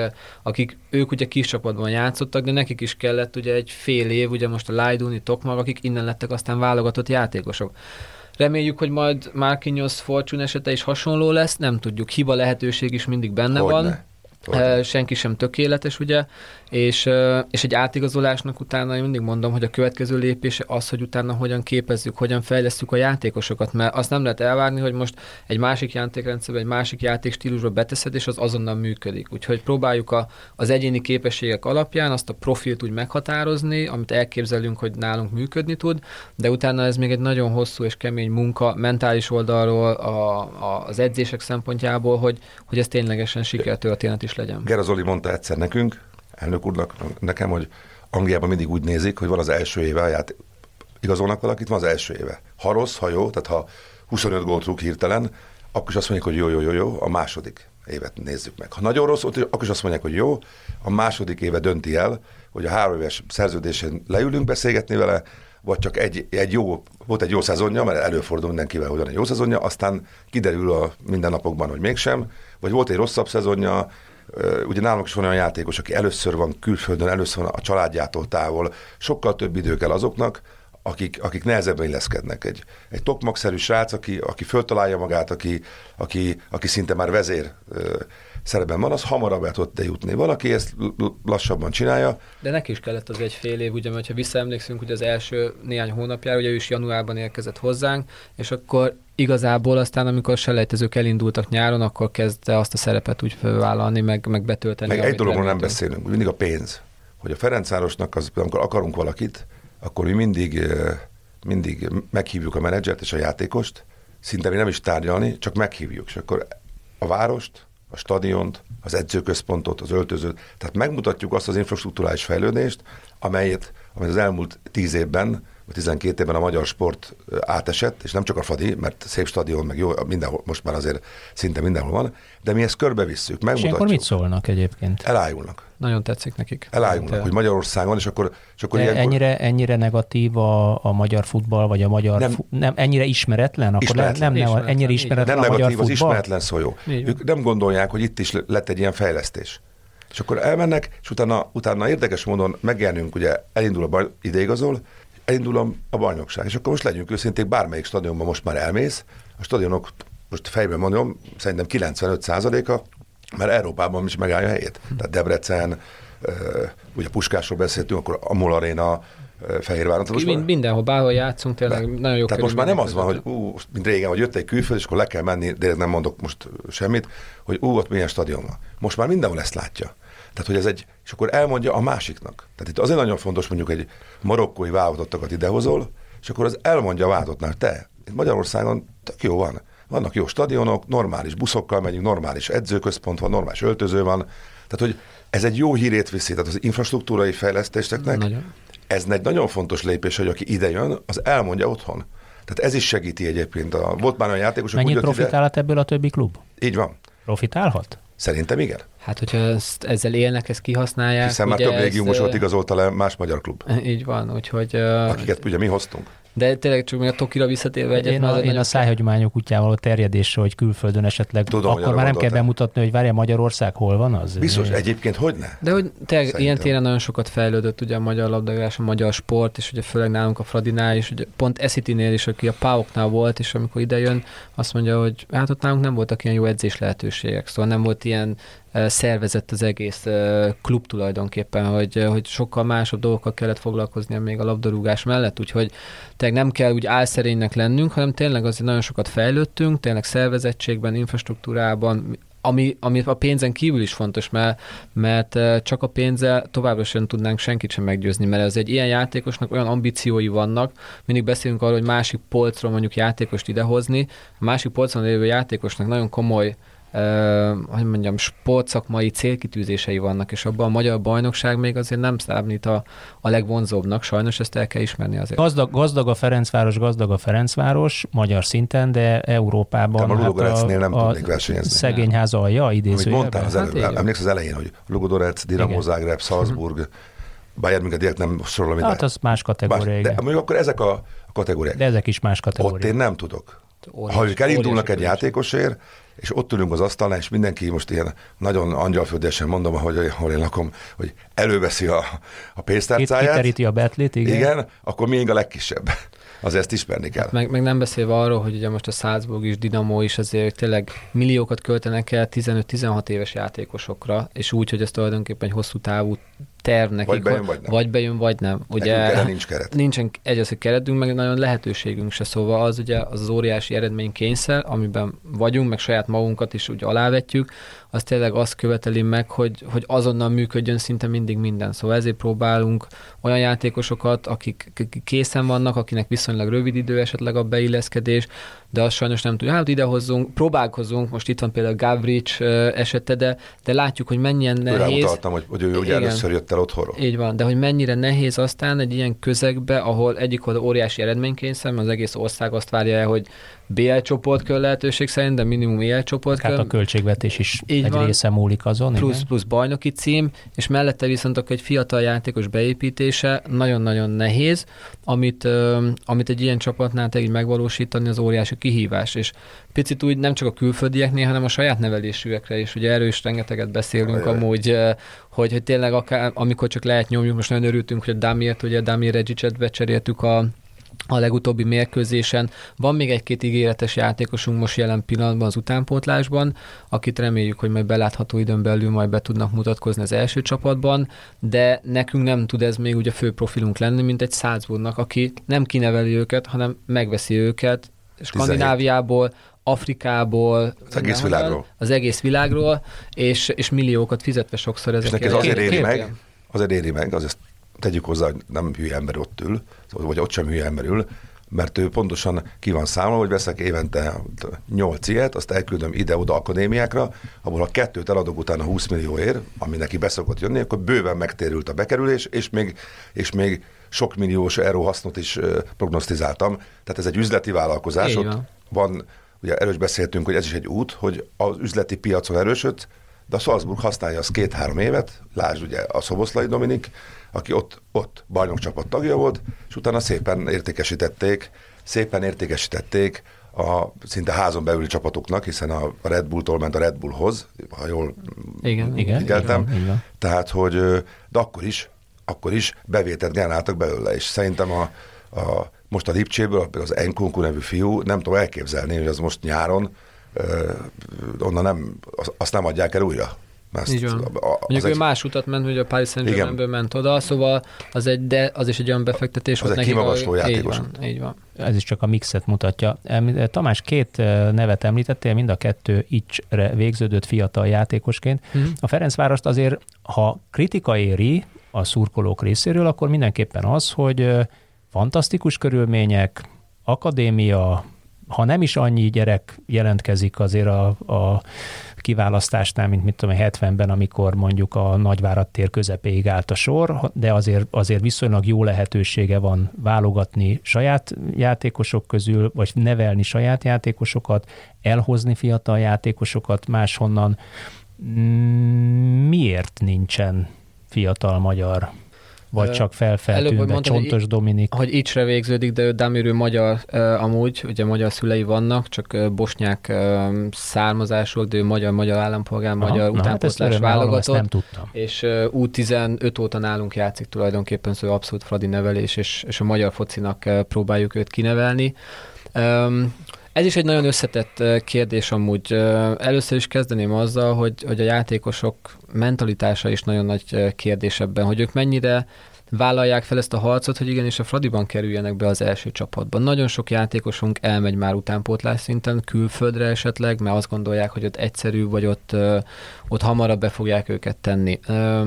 akik ők ugye kis csapatban játszottak, de nekik is kellett ugye egy fél év, ugye most a Lajduni, Tokmak, akik innen lettek aztán válogatott játékosok. Reméljük, hogy majd Marquinhos Fortune esete is hasonló lesz, nem tudjuk, hiba lehetőség is mindig benne van. Senki sem tökéletes, ugye, és egy átigazolásnak utána én mindig mondom, hogy a következő lépése az, hogy utána hogyan képezzük, hogyan fejlesztjük a játékosokat, mert azt nem lehet elvárni, hogy most egy másik játékrendszerbe, egy másik játékstílusba beteszed, és az azonnal működik. Úgyhogy próbáljuk az egyéni képességek alapján azt a profilt úgy meghatározni, amit elképzelünk, hogy nálunk működni tud, de utána ez még egy nagyon hosszú és kemény munka mentális oldalról, az edzések szempontjából, hogy ez ténylegesen sikertörténet is legyen. Gera Zoli mondta egyszer nekünk, elnök úrnak, nekem, hogy Angliában mindig úgy nézik, hogy van az első éve, igazolnak valakit, van az első éve. Ha rossz, ha jó, tehát ha 25 gólt rúg hirtelen, akkor is azt mondják, hogy jó, a második évet nézzük meg. Ha nagyon rossz, akkor is azt mondják, hogy jó, a második éve dönti el, hogy a 3 éves szerződésén leülünk beszélgetni vele, vagy csak volt egy jó szezonja, mert előfordul mindenkivel, hogy van egy jó szezonja, aztán kiderül a mindennapokban, hogy mégsem, vagy volt egy rosszabb szezonja. Ugye nálunk is van olyan játékos, aki először van külföldön, először van a családjától távol, sokkal több idő kell azoknak, akik nehezebben illeszkednek. Egy Tokmak-szerű srác, aki föltalálja magát, aki szinte már vezér szerepben van, az hamarabb el tud jutni. Valaki ezt lassabban csinálja. De neki is kellett az egy fél év, ugye, mert ha visszaemlékszünk, hogy az első néhány hónapjára, ugye ő is januárban érkezett hozzánk, és akkor igazából aztán, amikor a selejtezők elindultak nyáron, akkor kezdte azt a szerepet úgy felvállalni, meg betölteni. Meg egy dologról nem beszélünk, mindig a pénz. Hogy a Ferencvárosnak, amikor akarunk valakit, akkor mi mindig meghívjuk a menedzsert és a játékost, szinte mi nem is tárgyalni, csak meghívjuk. És akkor a várost, a stadiont, az edzőközpontot, az öltözőt, tehát megmutatjuk azt az infrastruktúrális fejlődést, amelyet az elmúlt 10 évben, vagy 12 évben a magyar sport átesett, és nem csak a Fradi, mert szép stadion, meg jó, mindenhol, most már azért szinte mindenhol van, de mi ezt körbevisszük, megmutatjuk. És akkor mit szólnak egyébként? Elájulnak. Nagyon tetszik nekik. Elájulnak, hogy Magyarországon, és akkor ilyenkor... ennyire negatív a magyar futball, vagy a magyar... Nem ennyire ismeretlen? Akkor ismeretlen. Ennyire ismeretlen nem a magyar negatív, futball? Az ismeretlen szó jó. Ők nem gondolják, hogy itt is lett egy ilyen fejlesztés. És akkor elmennek, és utána érdekes módon megjelenünk, ugye elindul ideigazol, elindul a bajnokság. És akkor most legyünk őszinték, bármelyik stadionban most már elmész, a stadionok, most fejben mondom, szerintem 95%-a, mert Európában is megállja a helyét. Tehát Debrecen, ugye Puskásról beszéltünk, akkor a MOL Arena, Fehérváron. Mindenhol, bárhol játszunk, tényleg nagyon jó. Tehát most már nem az van, hogy mint régen, hogy jött egy külföld, és akkor le kell menni, de nem mondok most semmit, hogy ott milyen stadion van. Most már mindenhol ezt látja. Tehát, hogy ez és akkor elmondja a másiknak. Tehát itt azért nagyon fontos, mondjuk egy marokkói válogatottakat idehozol, és akkor az elmondja a válogatottnak, te, itt Magyarországon tök jó van, vannak jó stadionok, normális buszokkal megyünk, normális edzőközpont van, normális öltöző van. Tehát, hogy ez egy jó hírét viszi, tehát az infrastruktúrai fejlesztéseknek ez egy nagyon fontos lépés, hogy aki ide jön, az elmondja otthon. Tehát ez is segíti egyébként. Volt már olyan játékosok, mennyit profitálhat ebből a többi klub? Így van. Profitálhat? Szerintem igen. Hát, hogyha ezzel élnek, ezt kihasználják. Hiszen már több légiumosot igazolta le más magyar klub. Így van, úgyhogy... Akiket ugye mi hoztunk. De tényleg csak még a Tokira visszatérve egyet. Én a szájhagyományok útjával való terjedésre, hogy külföldön esetleg, tudom, akkor már nem kell bemutatni, hogy várja Magyarország hol van az? Biztos, egyébként hogyne? De hogy tényleg ilyen téren nagyon sokat fejlődött ugye a magyar labdarúgás, a magyar sport, és ugye főleg nálunk a Fradinál is, ugye pont Eszitinél is, aki a PAOK-nál volt, és amikor idejön, azt mondja, hogy hát ott nálunk nem voltak ilyen jó edzés lehetőségek, szóval nem volt ilyen szervezett az egész klub tulajdonképpen, hogy sokkal másabb dolgokkal kellett foglalkoznia még a labdarúgás mellett, úgyhogy tényleg nem kell úgy álszerénynek lennünk, hanem tényleg azért nagyon sokat fejlődtünk, tényleg szervezettségben, infrastruktúrában, ami a pénzen kívül is fontos, mert csak a pénzzel továbbra sem tudnánk senkit sem meggyőzni, mert az egy ilyen játékosnak olyan ambíciói vannak, mindig beszélünk arról, hogy másik polcról mondjuk játékost idehozni, a másik polcon lévő játékosnak nagyon komoly hogy mondjam, sportszakmai célkitűzései vannak, és abban a magyar bajnokság még azért nem számít a legvonzóbbnak, sajnos ezt el kell ismerni azért. Gazdag a Ferencváros magyar szinten, de Európában de a Ludogoretsnél nem tudnék versenyezni. Szegényház alja, idézőjelben. Amit mondtál az előbb, emlékszel az elején, hogy Ludogorets, Dinamo Zagreb, Salzburg, Bayern München nem sorolom ide. Hát az más kategória. De mondjuk akkor ezek a kategóriák. De ezek is más kategóriák. Ott én nem tudok. Ha ők elindulnak egy játékosért, és ott ülünk az asztalnál, és mindenki most ilyen nagyon angyalföldesen mondom, ahol én lakom, hogy előveszi a pénztárcáját. Kiteríti a betlit, igen. Igen, akkor még a legkisebb. Azért ezt ismerni kell. Hát meg nem beszélve arról, hogy ugye most a Salzburg is, Dinamo is azért tényleg milliókat költenek el 15-16 éves játékosokra, és úgy, hogy ez tulajdonképpen egy hosszú távú terv nekik. Vagy bejön, vagy nem. Ugye nincs keret. Nincsen egyrészt keretünk, meg nagyon lehetőségünk se. Szóval az ugye az óriási eredménykényszer, amiben vagyunk, meg saját magunkat is ugye alávetjük, az tényleg azt követeli meg, hogy azonnal működjön szinte mindig minden. Szóval ezért próbálunk olyan játékosokat, akik készen vannak, akinek viszonylag rövid idő esetleg a beilleszkedés, de azt sajnos nem tudjuk. Hát idehozzunk, próbálkozunk, most itt van például Gavric esete, de látjuk, hogy mennyien nehéz. Rámutattam, hogy ő ugye először jött el otthonról. Így van, de hogy mennyire nehéz aztán egy ilyen közegbe, ahol egyik oldal óriási eredménykényszer, mert az egész ország azt várja el, hogy BL csoportkör lehetőség szerint, de minimum EL csoportkör. Hát a költségvetés is egy része múlik azon. Plusz bajnoki cím, és mellette viszont akkor egy fiatal játékos beépítése nagyon-nagyon nehéz, amit egy ilyen csapatnál tényleg megvalósítani az óriási kihívás, és picit úgy nem csak a külföldieknél, hanem a saját nevelésűekre is, ugye erről is rengeteget beszélünk amúgy, hogy tényleg akár, amikor csak lehet nyomjuk, most nagyon örültünk, hogy a Damir Regicet becseréltük a legutóbbi mérkőzésen. Van még egy-két ígéretes játékosunk most jelen pillanatban az utánpótlásban, akit reméljük, hogy majd belátható időn belül majd be tudnak mutatkozni az első csapatban, de nekünk nem tud ez még ugye fő profilunk lenni, mint egy Salzburgnak, aki nem kineveli őket, hanem megveszi őket Skandináviából, Afrikából, az egész világról, és milliókat fizetve sokszor ezekért. És neki azért éri meg, azért tegyük hozzá, hogy nem hülye ember ott ül, vagy ott sem hülye ember ül, mert ő pontosan ki van számolva, hogy veszek évente 8 ilyet, azt elküldöm ide-oda akadémiákra, abból a 2 eladok utána 20 millióért, ami neki beszokott jönni, akkor bőven megtérült a bekerülés, és még sok milliós euró hasznot is prognosztizáltam. Tehát ez egy üzleti vállalkozás, ott van, ugye erről is beszéltünk, hogy ez is egy út, hogy az üzleti piacon erősödsz, de a Salzburg használja azt 2-3 évet, lásd ugye a Szoboszlai Dominik, aki ott bajnokcsapat tagja volt, és utána szépen értékesítették a szinte házon belüli csapatoknak, hiszen a Red Bulltól ment a Red Bullhoz, ha jól figyeltem. Igen. Tehát, hogy de akkor is bevételt generáltak belőle, és szerintem most a Lipcséből, az Nkunku nevű fiú, nem tudom elképzelni, hogy az most nyáron onnan azt nem adják el újra. Így van. Mondjuk ő más utat ment, hogy a Paris Saint-Germainből ment oda, szóval az is egy olyan befektetés. Az egy kimagasló játékos. Így van. Ez is csak a mixet mutatja. Tamás, 2 nevet említettél, mind a 2 Icsre végződött fiatal játékosként. A Ferencvárost azért, ha kritika éri a szurkolók részéről, akkor mindenképpen az, hogy fantasztikus körülmények, akadémia, ha nem is annyi gyerek jelentkezik azért a kiválasztásnál, mint mit tudom, 70-ben, amikor mondjuk a Nagyvárad tér közepéig állt a sor, de azért viszonylag jó lehetősége van válogatni saját játékosok közül, vagy nevelni saját játékosokat, elhozni fiatal játékosokat máshonnan. Miért nincsen fiatal magyar? Vagy csak felfeltűnve, Csontos Dominik. Hogy Icsre végződik, de ő Damirő magyar amúgy, ugye magyar szülei vannak, csak bosnyák származásúak, de ő magyar állampolgár, magyar utánpótlás válogatott. Nem tudtam. És U15 óta nálunk játszik tulajdonképpen, szóval abszolút fradi nevelés, és a magyar focinak próbáljuk őt kinevelni. Ez is egy nagyon összetett kérdés amúgy. Először is kezdeném azzal, hogy a játékosok mentalitása is nagyon nagy kérdés ebben, hogy ők mennyire vállalják fel ezt a harcot, hogy igenis a Fradiban kerüljenek be az első csapatban. Nagyon sok játékosunk elmegy már utánpótlás szinten, külföldre esetleg, mert azt gondolják, hogy ott egyszerű, vagy ott hamarabb be fogják őket tenni.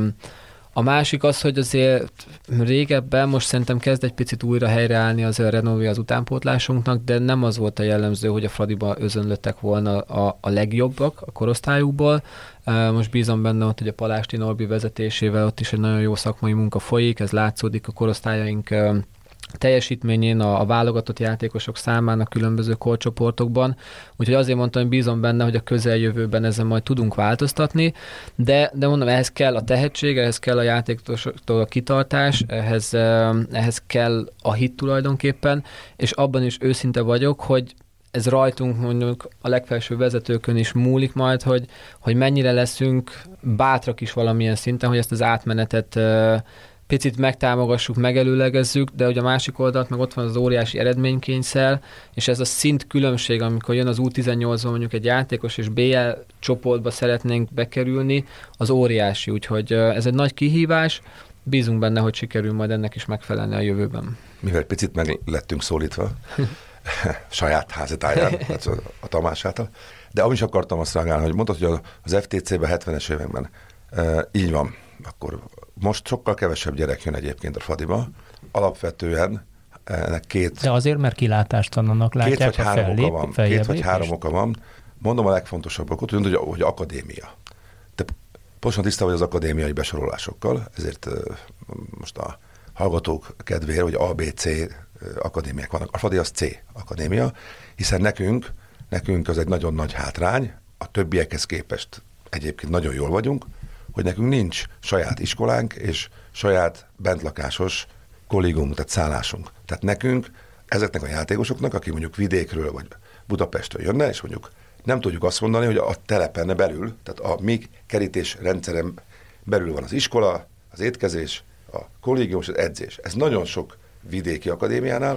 A másik az, hogy azért régebben, most szerintem kezd egy picit újra helyreállni az a renové az utánpótlásunknak, de nem az volt a jellemző, hogy a Fradiba özönlöttek volna a legjobbak a korosztályukból. Most bízom benne ott, hogy a Palásti Norbi vezetésével ott is egy nagyon jó szakmai munka folyik, ez látszódik a korosztályaink teljesítményén, a válogatott játékosok számának különböző korcsoportokban. Úgyhogy azért mondtam, hogy bízom benne, hogy a közeljövőben ezen majd tudunk változtatni, de mondom, ehhez kell a tehetség, ehhez kell a játékosoktól a kitartás, ehhez kell a hit tulajdonképpen, és abban is őszinte vagyok, hogy ez rajtunk mondjuk a legfelső vezetőkön is múlik majd, hogy mennyire leszünk bátrak is valamilyen szinten, hogy ezt az átmenetet picit megtámogassuk, megelőlegezzük, de ugye a másik oldalt meg ott van az óriási eredménykényszer, és ez a szint különbség, amikor jön az U18-ban mondjuk egy játékos, és BL csoportba szeretnénk bekerülni, az óriási, úgyhogy ez egy nagy kihívás, bízunk benne, hogy sikerül majd ennek is megfelelni a jövőben. Mivel picit meg lettünk szólítva saját házitáján, a Tamás által, de amit is akartam azt reagálni, hogy mondtad, hogy az FTC-ben 70-es években így van, akkor most sokkal kevesebb gyerek jön egyébként a Fradiba. Alapvetően ennek De azért, mert kilátástalannak látják a két vagy három oka van. Mondom a legfontosabb okot, hogy akadémia. Te pontosan tisztában vagy az akadémiai besorolásokkal, ezért most a hallgatók kedvére, hogy ABC akadémiák vannak. A Fradi az C akadémia, hiszen nekünk az egy nagyon nagy hátrány, a többiekhez képest egyébként nagyon jól vagyunk, hogy nekünk nincs saját iskolánk és saját bentlakásos kollégium, tehát szállásunk. Tehát nekünk, ezeknek a játékosoknak, aki mondjuk vidékről vagy Budapestről jönne, és mondjuk nem tudjuk azt mondani, hogy a telepen belül, tehát a mi kerítés rendszerem belül van az iskola, az étkezés, a kollégium és az edzés. Ez nagyon sok vidéki akadémiánál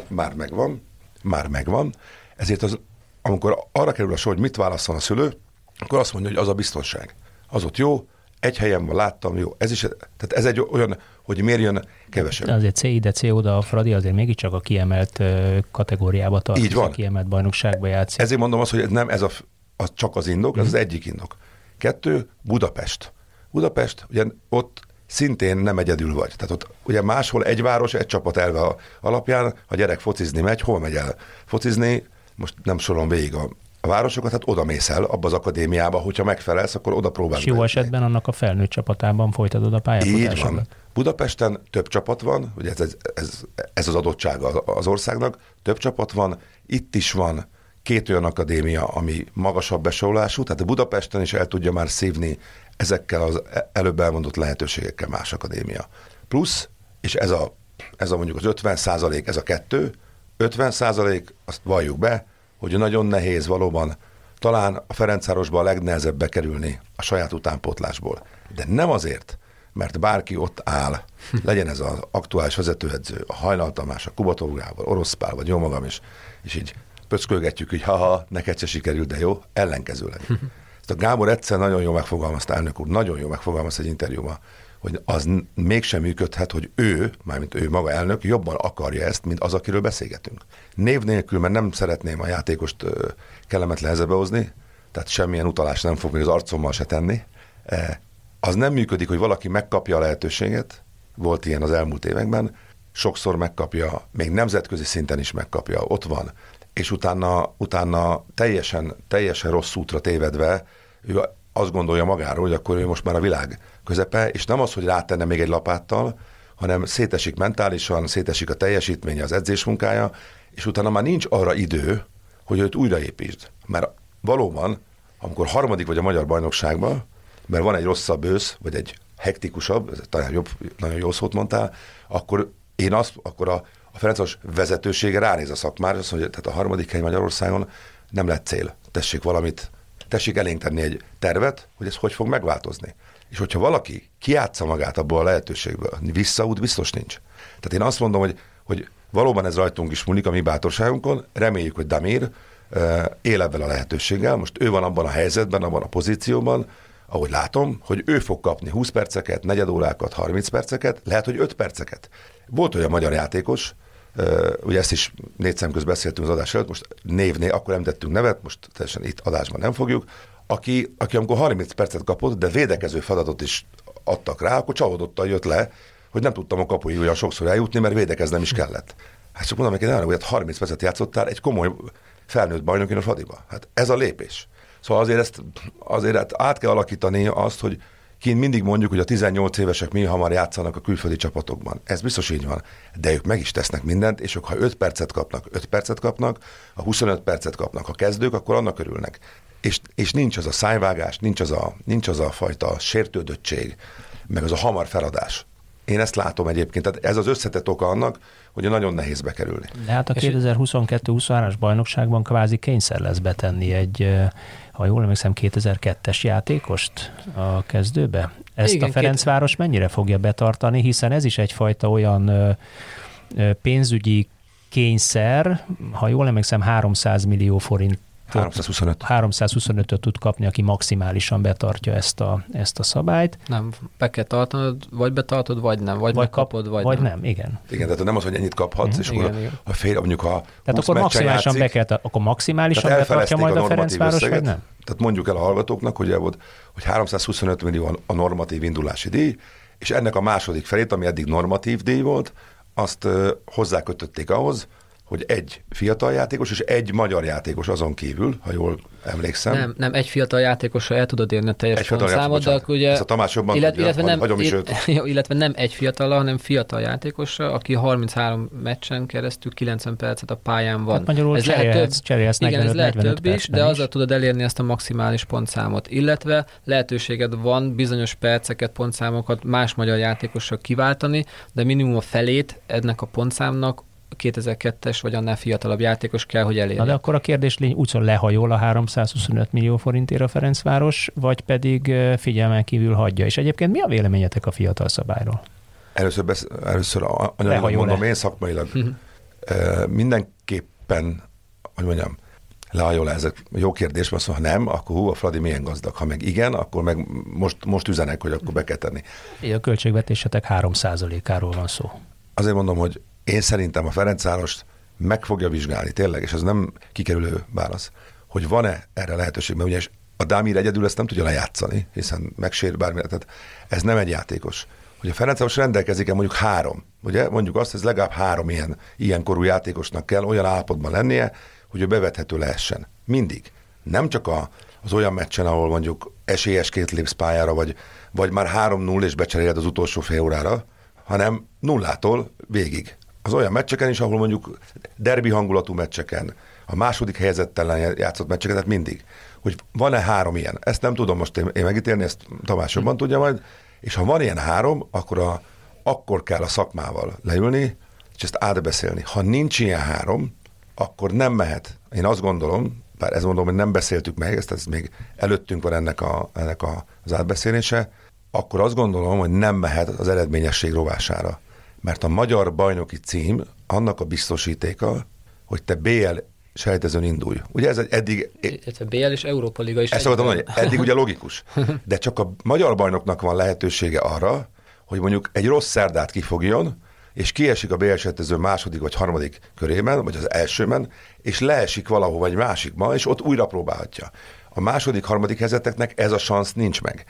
már megvan, ezért amikor arra kerül a sor, hogy mit válasszon a szülő, akkor azt mondja, hogy az a biztonság. Az ott jó, egy helyen van, láttam, jó. Tehát ez egy olyan, hogy miért jön kevesebb. De azért C ide, C oda, a Fradi azért mégiscsak a kiemelt kategóriába tartozik, a kiemelt bajnokságba játszik. Ezért mondom azt, hogy nem ez az csak az indok, ez az egyik indok. 2, Budapest. Budapest, ugye ott szintén nem egyedül vagy. Tehát ott ugye máshol egy város, egy csapat elve alapján, ha gyerek focizni megy, hol megy el focizni, most nem sorolom végig a városokat, hát oda mész el abba az akadémiába, hogyha megfelelsz, akkor oda próbálsz. És jó esetben annak a felnőtt csapatában folytatod a pályafutásodat. Így van. Budapesten több csapat van, ugye ez az adottsága az országnak, több csapat van, itt is van 2 olyan akadémia, ami magasabb besorolású, tehát Budapesten is el tudja már szívni ezekkel az előbb elmondott lehetőségekkel más akadémia. Plusz, és ez a mondjuk az 50%, ez a 2, 50%, azt valljuk be, hogy nagyon nehéz valóban talán a Ferencvárosba a legnehezebb bekerülni a saját utánpótlásból. De nem azért, mert bárki ott áll, legyen ez az aktuális vezetőedző, a Hajnal Tamás, a Kubatov Gábor, Orosz Pál, vagy jó magam is, és így pöckölgetjük, hogy haha, neked se sikerült, de jó, ellenkezőleg. Ezt a Gábor egyszer nagyon jól megfogalmazta, elnök úr, nagyon jól megfogalmazta egy interjúban, hogy az mégsem működhet, hogy ő, mármint ő maga elnök, jobban akarja ezt, mint az, akiről beszélgetünk. Név nélkül, mert nem szeretném a játékost kellemetlen helyzetbe hozni, tehát semmilyen utalás nem fog még az arcommal se tenni. Az nem működik, hogy valaki megkapja a lehetőséget, volt ilyen az elmúlt években, sokszor megkapja, még nemzetközi szinten is megkapja, ott van, és utána teljesen rossz útra tévedve, ő azt gondolja magáról, hogy akkor ő most már a világ közepe, és nem az, hogy rátenne még egy lapáttal, hanem szétesik mentálisan, szétesik a teljesítménye, az edzésmunkája, és utána már nincs arra idő, hogy őt újraépítsd. Mert valóban, amikor harmadik vagy a magyar bajnokságban, mert van egy rosszabb ősz, vagy egy hektikusabb, ez talán jobb, nagyon jó szót mondtál, akkor a Ferencváros vezetősége ránéz a szakmára, azt mondja, tehát a harmadik hely Magyarországon nem lett cél. Tessék elénk tenni egy tervet, hogy ez hogy fog megváltozni. És hogyha valaki kiátsza magát abból a lehetőségből, visszaút biztos nincs. Tehát én azt mondom, hogy valóban ez rajtunk is múlik, a mi bátorságunkon, reméljük, hogy Damir él ebben a lehetőséggel, most ő van abban a helyzetben, abban a pozícióban, ahogy látom, hogy ő fog kapni 20 perceket, negyedórákat, 30 perceket, lehet, hogy 5 perceket. Volt olyan magyar játékos, ugye ezt is 4 szem közt beszéltünk az adás előtt, most akkor említettünk nevet, most teljesen itt adásban nem fogjuk, aki amikor 30 percet kapott, de védekező feladatot is adtak rá, akkor csalódottan jött le, hogy nem tudtam a kapuig olyan sokszor eljutni, mert védekeznem is kellett. Hát csak mondom neki, hogy 30 percet játszottál egy komoly felnőtt bajnokin a Fradiba. Hát ez a lépés. Szóval azért át kell alakítani azt, hogy kint mindig mondjuk, hogy a 18 évesek mi hamar játszanak a külföldi csapatokban. Ez biztos így van. De ők meg is tesznek mindent, és ők ha 5 percet kapnak, ha 25 percet kapnak a kezdők, akkor annak örülnek. És nincs az a szájvágás, nincs az a fajta sértődöttség, meg az a hamar feladás. Én ezt látom egyébként, tehát ez az összetett oka annak, hogy nagyon nehéz bekerülni. De hát a 2022-23-as bajnokságban kvázi kényszer lesz betenni egy, ha jól emlékszem, 2002-es játékost a kezdőbe. Ezt igen, a Ferencváros mennyire fogja betartani, hiszen ez is egyfajta olyan pénzügyi kényszer, ha jól emlékszem, 300 millió forint 325-öt tud kapni, aki maximálisan betartja ezt a szabályt. Nem, be kell tartanod, vagy betartod, vagy nem, vagy megkapod, vagy nem. Igen. Igen, tehát nem az, hogy ennyit kaphatsz, és igen, akkor a fél, mondjuk a tehát akkor maximálisan akkor maximálisan betartja majd a Ferencváros, vagy nem? Tehát mondjuk el a hallgatóknak, hogy 325 millió a normatív indulási díj, és ennek a második felét, ami eddig normatív díj volt, azt hozzákötötték ahhoz, hogy egy fiatal játékos és egy magyar játékos azon kívül, ha jól emlékszem. Nem egy fiatal játékosra el tudod érni a teljes pontszámot, de akkor ugye... Ez a Tamás jobban illetve nem egy fiatal, hanem fiatal játékosra, aki 33 meccsen keresztül 90 percet a pályán van. Hát magyarul ez lehet több is, de azzal tudod elérni ezt a maximális pontszámot. Illetve lehetőséged van bizonyos perceket, pontszámokat más magyar játékosra kiváltani, de minimum a felét ennek a pontszámnak 2002-es vagy annál fiatalabb játékos kell, hogy elérje. Na de akkor a kérdés úgyszor lehajol a 325 millió forintért a Ferencváros, vagy pedig figyelmen kívül hagyja. És egyébként mi a véleményetek a fiatal szabályról? Először anyagilag mondom, én szakmailag mindenképpen, hogy mondjam, lehajol ez jó kérdés, mert ha nem, akkor a Fradi milyen gazdag. Ha meg igen, akkor meg most üzenek, hogy akkor be kell tenni. A költségvetésetek 3%-áról van szó. Azért mondom, hogy én szerintem a Ferencvárost meg fogja vizsgálni, tényleg, és ez nem kikerülő válasz, hogy van-e erre lehetőség, mert ugye a Damir egyedül ezt nem tudja lejátszani, hiszen megsérül bármilyen, tehát ez nem egy játékos. Hogy a Ferencváros rendelkezik-e mondjuk 3, ugye? Mondjuk azt, hogy ez legalább 3 ilyen korú játékosnak kell olyan állapotban lennie, hogy ő bevethető lehessen. Mindig. Nem csak az olyan meccsen, ahol mondjuk esélyesként lépsz pályára, vagy már 3-0 és becseréled az utolsó fél órára, hanem 0-tól végig. Az olyan meccseken is, ahol mondjuk derbi hangulatú meccseken, a második helyzet ellen játszott meccseken, tehát mindig. Hogy van-e 3 ilyen? Ezt nem tudom most én megítélni, ezt Tamás jobban tudja majd, és ha van ilyen 3, akkor kell a szakmával leülni, és ezt átbeszélni. Ha nincs ilyen 3, akkor nem mehet. Én azt gondolom, bár ezt mondom, hogy nem beszéltük meg, ez még előttünk van ennek az átbeszélése, akkor azt gondolom, hogy nem mehet az eredményesség rovására. Mert a magyar bajnoki cím annak a biztosítéka, hogy te BL selejtezőn indulj. Ugye ez eddig... BL és Európa Liga is. Ezt mondani, eddig ugye logikus. De csak a magyar bajnoknak van lehetősége arra, hogy mondjuk egy rossz szerdát kifogjon, és kiesik a BL selejtező második vagy harmadik körében, vagy az elsőben, és leesik valahova egy másikba, és ott újra próbálhatja. A második, harmadik helyzeteknek ez a szansz nincs meg.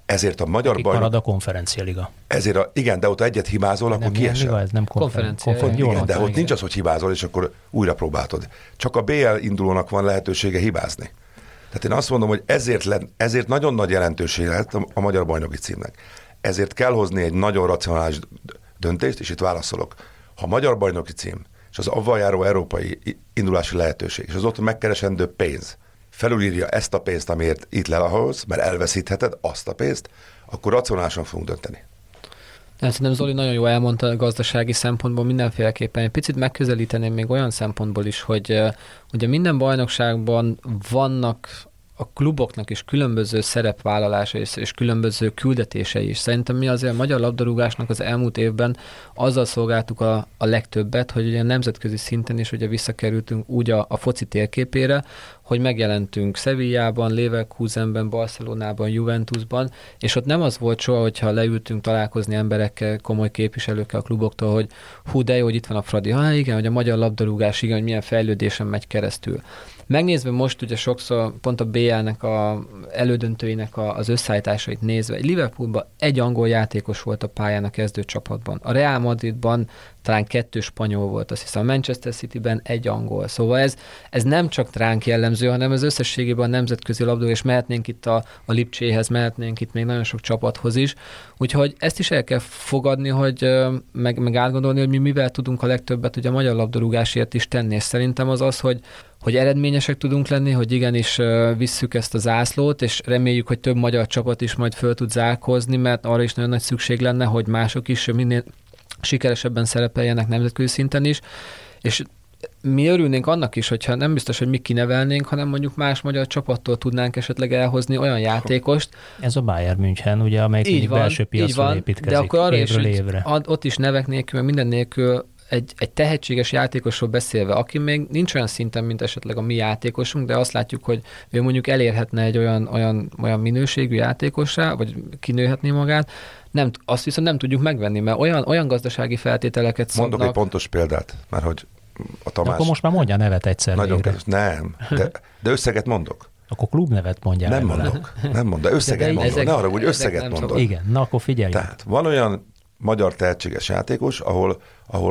Ezért a magyar bajnok... marad a konferencialiga. Igen, de ott egyet hibázol, akkor kiesel. Ez nem konferencia. Igen, de ott nincs az, hogy hibázol, és akkor újra próbáltod. Csak a BL indulónak van lehetősége hibázni. Tehát én azt mondom, hogy ezért nagyon nagy jelentősége lett a magyar bajnoki címnek. Ezért kell hozni egy nagyon racionális döntést, és itt válaszolok. Ha a magyar bajnoki cím, és az avval járó európai indulási lehetőség, és az ott megkeresendő pénz felülírja ezt a pénzt, amiért itt lelaholsz, mert elveszítheted azt a pénzt, akkor racionálisan fogunk dönteni. Szerintem Zoli nagyon jól elmondta a gazdasági szempontból mindenféleképpen. Egy picit megközelíteném még olyan szempontból is, hogy ugye minden bajnokságban vannak a kluboknak is különböző szerepvállalása és különböző küldetései is. Szerintem mi azért a magyar labdarúgásnak az elmúlt évben azzal szolgáltuk a legtöbbet, hogy ugye nemzetközi szinten is ugye visszakerültünk úgy a foci térképére, hogy megjelentünk Sevillában, Leverkusenben, Barcelonában, Juventusban, és ott nem az volt soha, hogyha leültünk találkozni emberekkel, komoly képviselőkkel a kluboktól, hogy hú, de jó, hogy itt van a Fradi. Igen, hogy a magyar labdarúgás, igen, hogy milyen fejlődésen megy keresztül. Megnézve most ugye sokszor pont a BL-nek elődöntőinek az összeállításait nézve, egy Liverpoolban egy angol játékos volt a pályán a kezdőcsapatban. A Real Madridban talán 2 spanyol volt, azt hiszem a Manchester Cityben egy angol. Szóval ez nem csak ránk jellemző, hanem az összességében a nemzetközi labdarúgás, és mehetnénk itt a Lipcséhez, mehetnénk itt még nagyon sok csapathoz is. Úgyhogy ezt is el kell fogadni, hogy meg átgondolni, hogy mi mivel tudunk a legtöbbet ugye a magyar labdarúgásért is tenni. És szerintem az, hogy eredményesek tudunk lenni, hogy igenis visszük ezt a zászlót, és reméljük, hogy több magyar csapat is majd föl tud zárkózni, mert arra is nagyon nagy szükség lenne, hogy mások is minél sikeresebben szerepeljenek nemzetközi szinten is, és mi örülnénk annak is, hogyha nem biztos, hogy mi kinevelnénk, hanem mondjuk más magyar csapattól tudnánk esetleg elhozni olyan játékost. Ez a Bayern München, ugye, amelyik belső piacról építkezik, de akkor arra évről is, évre. Ott is nevek nélkül, minden nélkül egy tehetséges játékosról beszélve, aki még nincs olyan szinten, mint esetleg a mi játékosunk, de azt látjuk, hogy ő mondjuk elérhetne egy olyan minőségű játékossá, vagy kinőhetné magát, azt viszont nem tudjuk megvenni, mert olyan gazdasági feltételeket szabnak. Mondok egy pontos példát, mert hogy a Tamás... De akkor most már mondja a nevet egyszer. Nagyon nem, de összeget mondok. Akkor klubnevet mondjál. Nem mondok, de összeget mondok. Ne arra, hogy összeget mondok. Igen, na akkor figyelj. Tehát van olyan magyar tehetséges játékos, ahol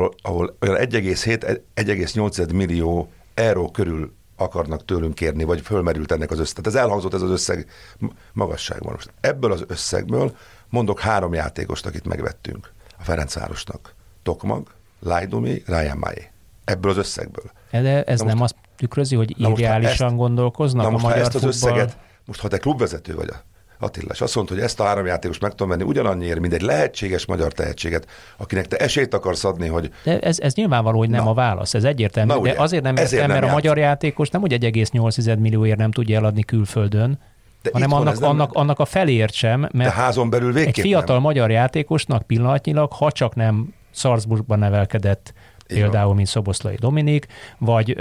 olyan 1,7-1,8 millió euró körül akarnak tőlünk kérni, vagy fölmerült ennek az összeg. Tehát ez elhangzott ez az összeg magasságban. Most ebből az összegből mondok 3 játékost, akit megvettünk a Ferencvárosnak. Tokmag, Lajdumi, Ryan Mai. Ebből az összegből. De ez nem azt tükrözi, hogy irreálisan gondolkoznak a magyar ezt az összeget, most ha te klubvezető vagy, Attila, és azt mondta, hogy ezt a 3 játékost meg tudom venni ugyanannyiért, mint egy lehetséges magyar tehetséget, akinek te esélyt akarsz adni, hogy... De ez nyilvánvaló, hogy nem a válasz, ez egyértelmű, de azért nem értem, mert a magyar játékos nem, hogy 1,8 millióért nem tudja eladni külföldön, de hanem annak a feléért sem, mert de házon belül végképp egy fiatal magyar játékosnak pillanatnyilag, ha csak nem Salzburgban nevelkedett, például, mint Szoboszlai Dominik, vagy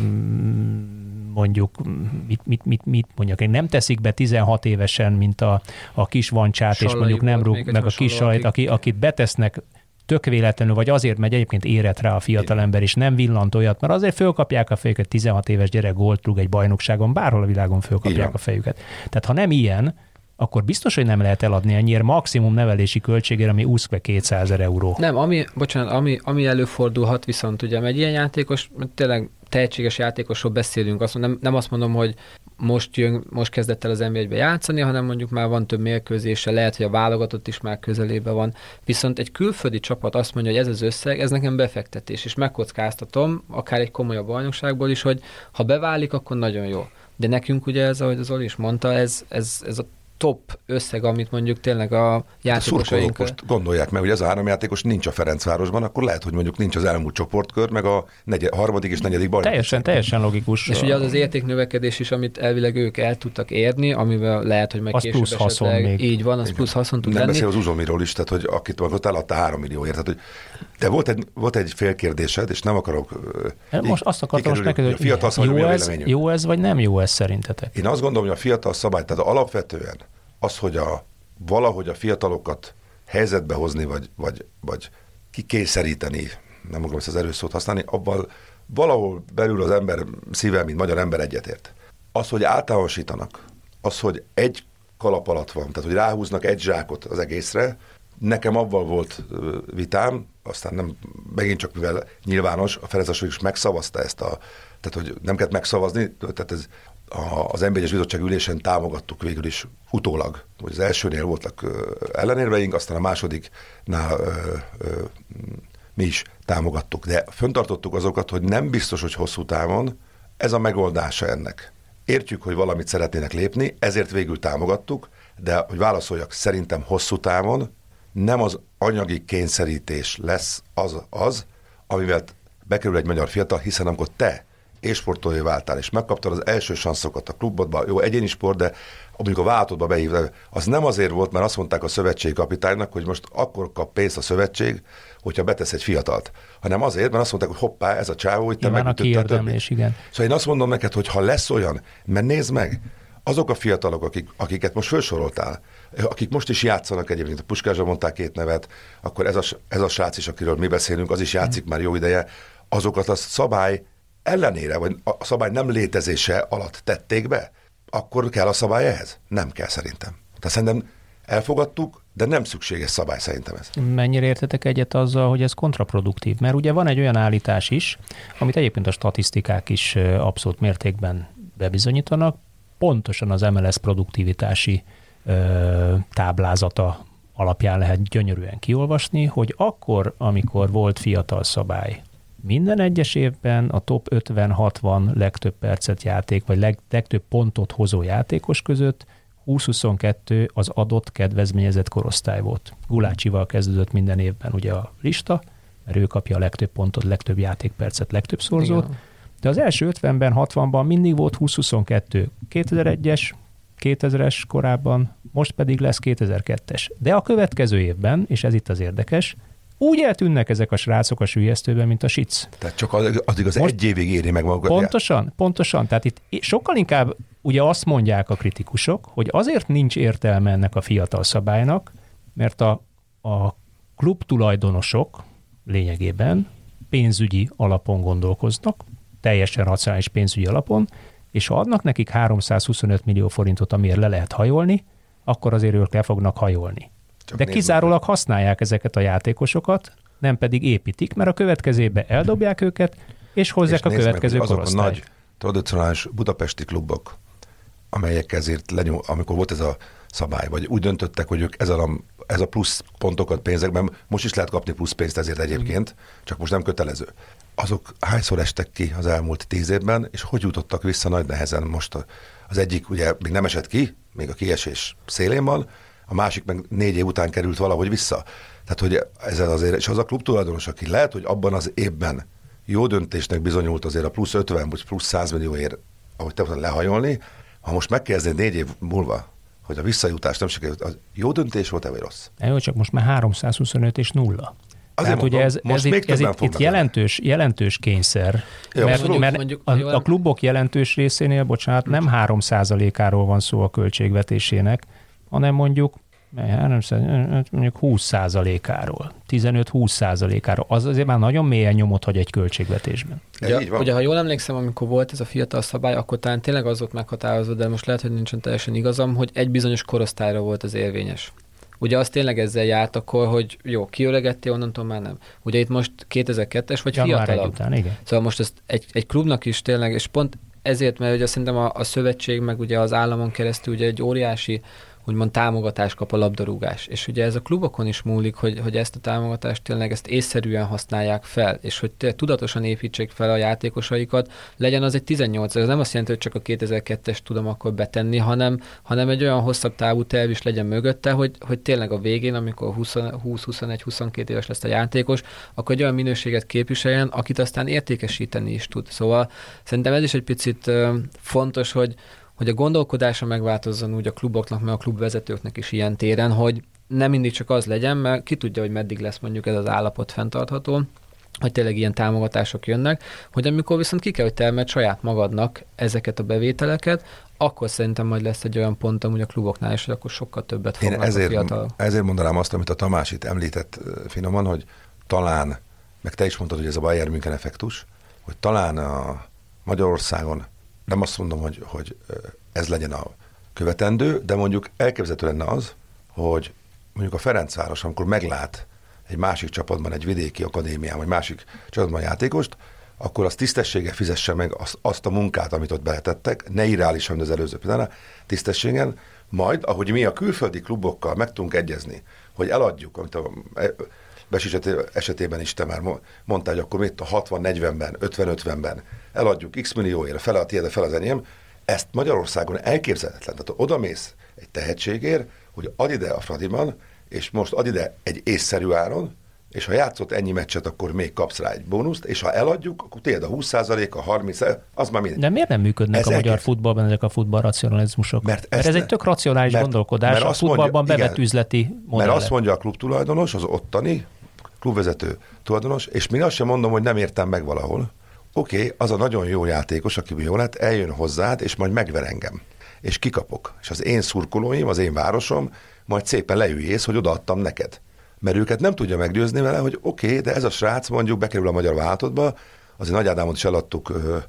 mondjuk, mit mondjak, én nem teszik be 16 évesen, mint a kis Vancsát, és mondjuk nem rúg meg a kis Salait, akit betesznek tök véletlenül, vagy azért megy, egyébként érett rá a fiatalember, és nem villant olyat, mert azért fölkapják a fejüket, 16 éves gyerek gólt rúg egy bajnokságon, bárhol a világon fölkapják a fejüket. Tehát ha nem ilyen, akkor biztos, hogy nem lehet eladni ennyire maximum nevelési költségére, ami úszkve 200 000 euró. Nem, ami előfordulhat viszont, ugye egy ilyen játékos, tényleg tehetséges játékosról beszélünk, nem azt mondom, hogy most kezdett el az NB1-be játszani, hanem mondjuk már van több mérkőzése, lehet, hogy a válogatott is már közelébe van. Viszont egy külföldi csapat azt mondja, hogy ez az összeg, ez nekem befektetés, és megkockáztatom, akár egy komolyabb bajnokságból is, hogy ha beválik, akkor nagyon jó. De nekünk ugye ez, ahogy az Zoli is mondta, ez a top összeg, amit mondjuk tényleg a játékosaink... Most gondolják meg, hogy ez a 3 játékos nincs a Ferencvárosban, akkor lehet, hogy mondjuk nincs az elmúlt csoportkör, meg a 3. és 4. bajnok. Teljesen logikus. És ugye az értéknövekedés is, amit elvileg ők el tudtak érni, amivel lehet, hogy meg az később plusz haszon még. Így van, az plusz haszon tud lenni. Nem beszél az Uzsomiról is, tehát hogy akit ott eladta 3 millióért. Tehát, hogy de volt egy félkérdésed, és nem akarok... Most azt akartam most megkérdezni, hogy jó ez, vagy nem jó ez szerintetek? Én azt gondolom, hogy a fiatal szabály, tehát alapvetően az, hogy valahogy a fiatalokat helyzetbe hozni, vagy kikényszeríteni, nem akarom ezt az erőszót használni, abban valahol belül az ember szíve, mint magyar ember egyetért. Az, hogy általánosítanak, az, hogy egy kalap alatt van. Tehát, hogy ráhúznak egy zsákot az egészre. Nekem avval volt vitám, aztán nem, megint csak mivel nyilvános, a Ferenc is megszavazta ezt tehát, hogy nem kellett megszavazni, tehát ez az NB1-es bizottság ülésen támogattuk végül is utólag, hogy az elsőnél voltak ellenérveink, aztán a másodiknál mi is támogattuk. De föntartottuk azokat, hogy nem biztos, hogy hosszú távon ez a megoldása ennek. Értjük, hogy valamit szeretnének lépni, ezért végül támogattuk, de hogy válaszoljak, szerintem hosszú távon nem az anyagi kényszerítés lesz az, amivel bekerül egy magyar fiatal, hiszen amikor te e-sportolói váltál, és megkaptad az első sanszokat a klubodban, jó, egyéni sport, de amikor a váltodba beívtál, az nem azért volt, mert azt mondták a szövetségi kapitánynak, hogy most akkor kap pénzt a szövetség, hogyha betesz egy fiatalt, hanem azért, mert azt mondták, hogy hoppá, ez a csávó, hogy te megütötted. Igen. Szóval én azt mondom neked, hogy ha lesz olyan, mert nézd meg, azok a fiatalok, akiket most felsoroltál, akik most is játszanak egyébként, a Puskásra mondták 2 nevet, akkor ez a srác is, akiről mi beszélünk, az is játszik már jó ideje, azokat a szabály ellenére, vagy a szabály nem létezése alatt tették be, akkor kell a szabály ehhez? Nem kell szerintem. Tehát szerintem elfogadtuk, de nem szükséges szabály szerintem ez. Mennyire értetek egyet azzal, hogy ez kontraproduktív? Mert ugye van egy olyan állítás is, amit egyébként a statisztikák is abszolút mértékben bebizonyítanak, pontosan az MLS produktivitási táblázata alapján lehet gyönyörűen kiolvasni, hogy akkor, amikor volt fiatal szabály, minden egyes évben a top 50-60 legtöbb percet játék, vagy legtöbb pontot hozó játékos között 20-22 az adott kedvezményezett korosztály volt. Gulácsival kezdődött minden évben ugye a lista, mert ő kapja a legtöbb pontot, legtöbb játékpercet, legtöbb szorzót, de az első 50-ben, 60-ban mindig volt 20-22. 2001-es, 2000-es korábban, most pedig lesz 2002-es. De a következő évben, és ez itt az érdekes, úgy eltűnnek ezek a srácok a süllyesztőben, mint a sic. Tehát csak addig az egy évig éri meg magukat. Pontosan. Tehát itt sokkal inkább ugye azt mondják a kritikusok, hogy azért nincs értelme ennek a fiatal szabálynak, mert a klub tulajdonosok lényegében pénzügyi alapon gondolkoznak, teljesen racionális pénzügyi alapon, és ha adnak nekik 325 millió forintot, amiért le lehet hajolni, akkor azért ők le fognak hajolni. De kizárólag használják ezeket a játékosokat, nem pedig építik, mert a következőbe eldobják őket, és hozzák a következő korosztályt. Azok a nagy, tradicionális budapesti klubok, amelyek ezért amikor volt ez a szabály, vagy úgy döntöttek, hogy ők ez a plusz pontokat pénzekben, most is lehet kapni plusz pénzt ezért egyébként, csak most nem kötelező. Azok hányszor estek ki az elmúlt 10 évben, és hogy jutottak vissza nagy nehezen most? Az egyik ugye még nem esett ki, még a kiesés szélén van, a másik meg 4 év után került valahogy vissza. Tehát, hogy ezzel azért, és az a klub tulajdonos, aki lehet, hogy abban az évben jó döntésnek bizonyult azért a plusz 50 vagy plusz 100 millióért, ahogy te mondtad, lehajolni, ha most megkezdenéd 4 év múlva, hogy a visszajutás nem sikerült, az jó döntés volt-e, vagy rossz? Jó, csak most már 325 és 0. Tehát ugye ez itt jelentős kényszer, jó, mert a klubok jelentős részénél, nem 3%-áról van szó a költségvetésének, hanem mondjuk 20%-áról, 15-20%-áról. Az azért már nagyon mélyen nyomot hagy egy költségvetésben. Ugye, ha jól emlékszem, amikor volt ez a fiatal szabály, akkor talán tényleg az volt meghatározva, de most lehet, hogy nincsen teljesen igazam, hogy egy bizonyos korosztályra volt az érvényes. Ugye az tényleg ezzel járt akkor, hogy jó, kiöregettél, onnantól már nem. Ugye itt most 2002-es vagy fiatalabb. Után, igen. Szóval most ezt egy klubnak is tényleg, és pont ezért, mert ugye szerintem a szövetség, meg ugye az államon keresztül ugye egy óriási úgymond támogatást kap a labdarúgás. És ugye ez a klubokon is múlik, hogy ezt a támogatást tényleg ezt észszerűen használják fel, és hogy tudatosan építsék fel a játékosaikat, legyen az egy 18, ez nem azt jelenti, hogy csak a 2002-es tudom akkor betenni, hanem egy olyan hosszabb távú terv is legyen mögötte, hogy tényleg a végén, amikor 20-21-22 éves lesz a játékos, akkor egy olyan minőséget képviseljen, akit aztán értékesíteni is tud. Szóval szerintem ez is egy picit fontos, hogy a gondolkodása megváltozzon úgy a kluboknak, meg a klubvezetőknek is ilyen téren, hogy nem mindig csak az legyen, mert ki tudja, hogy meddig lesz mondjuk ez az állapot fenntartható, hogy tényleg ilyen támogatások jönnek, hogy amikor viszont ki kell, hogy termeld saját magadnak ezeket a bevételeket, akkor szerintem majd lesz egy olyan pont amúgy a kluboknál is, hogy akkor sokkal többet fognak a fiatalok. Ezért mondanám azt, amit a Tamás itt említett finoman, hogy talán, meg te is mondtad, hogy ez a Bayern München effektus, hogy talán a Magyarországon nem azt mondom, hogy ez legyen követendő, de mondjuk elképzelhető lenne az, hogy mondjuk a Ferencváros, amikor meglát egy másik csapatban, egy vidéki akadémián, vagy másik csapatban játékost, akkor az tisztességgel fizesse meg azt a munkát, amit ott beletettek, ne irreálisan, az előző pillanat, tisztességen, majd, ahogy mi a külföldi klubokkal meg tudunk egyezni, hogy eladjuk, amit a Besics esetében is te már mondtál, hogy akkor mit a 60-40-ben, 50-50-ben eladjuk x millióért, fele a tiéd, fele az enyém, ezt Magyarországon elképzelhetetlen. Tehát odamész egy tehetségért, hogy add ide a Fradiban, és most add ide egy észszerű áron, és ha játszott ennyi meccset, akkor még kapsz rá egy bónuszt, és ha eladjuk, akkor tiéd a 20%, a 30%, az már mindegy. De miért nem működnek a magyar futballban ezek a futballracionalizmusok? Mert ez egy tök racionális gondolkodás, a futballban bevett üzleti modell. Mert azt mondja a klubtulajdonos, az ottani klubvezető tulajdonos, és még azt sem mondom, hogy nem értem meg valahol. Oké, az a nagyon jó játékos, aki jó lett, eljön hozzád, és majd megver engem. És kikapok. És az én szurkolóim, az én városom majd szépen leüljész, hogy odaadtam neked. Mert őket nem tudja meggyőzni vele, hogy oké, de ez a srác mondjuk bekerül a magyar vállalatodba, azért Nagy Ádámot is eladtuk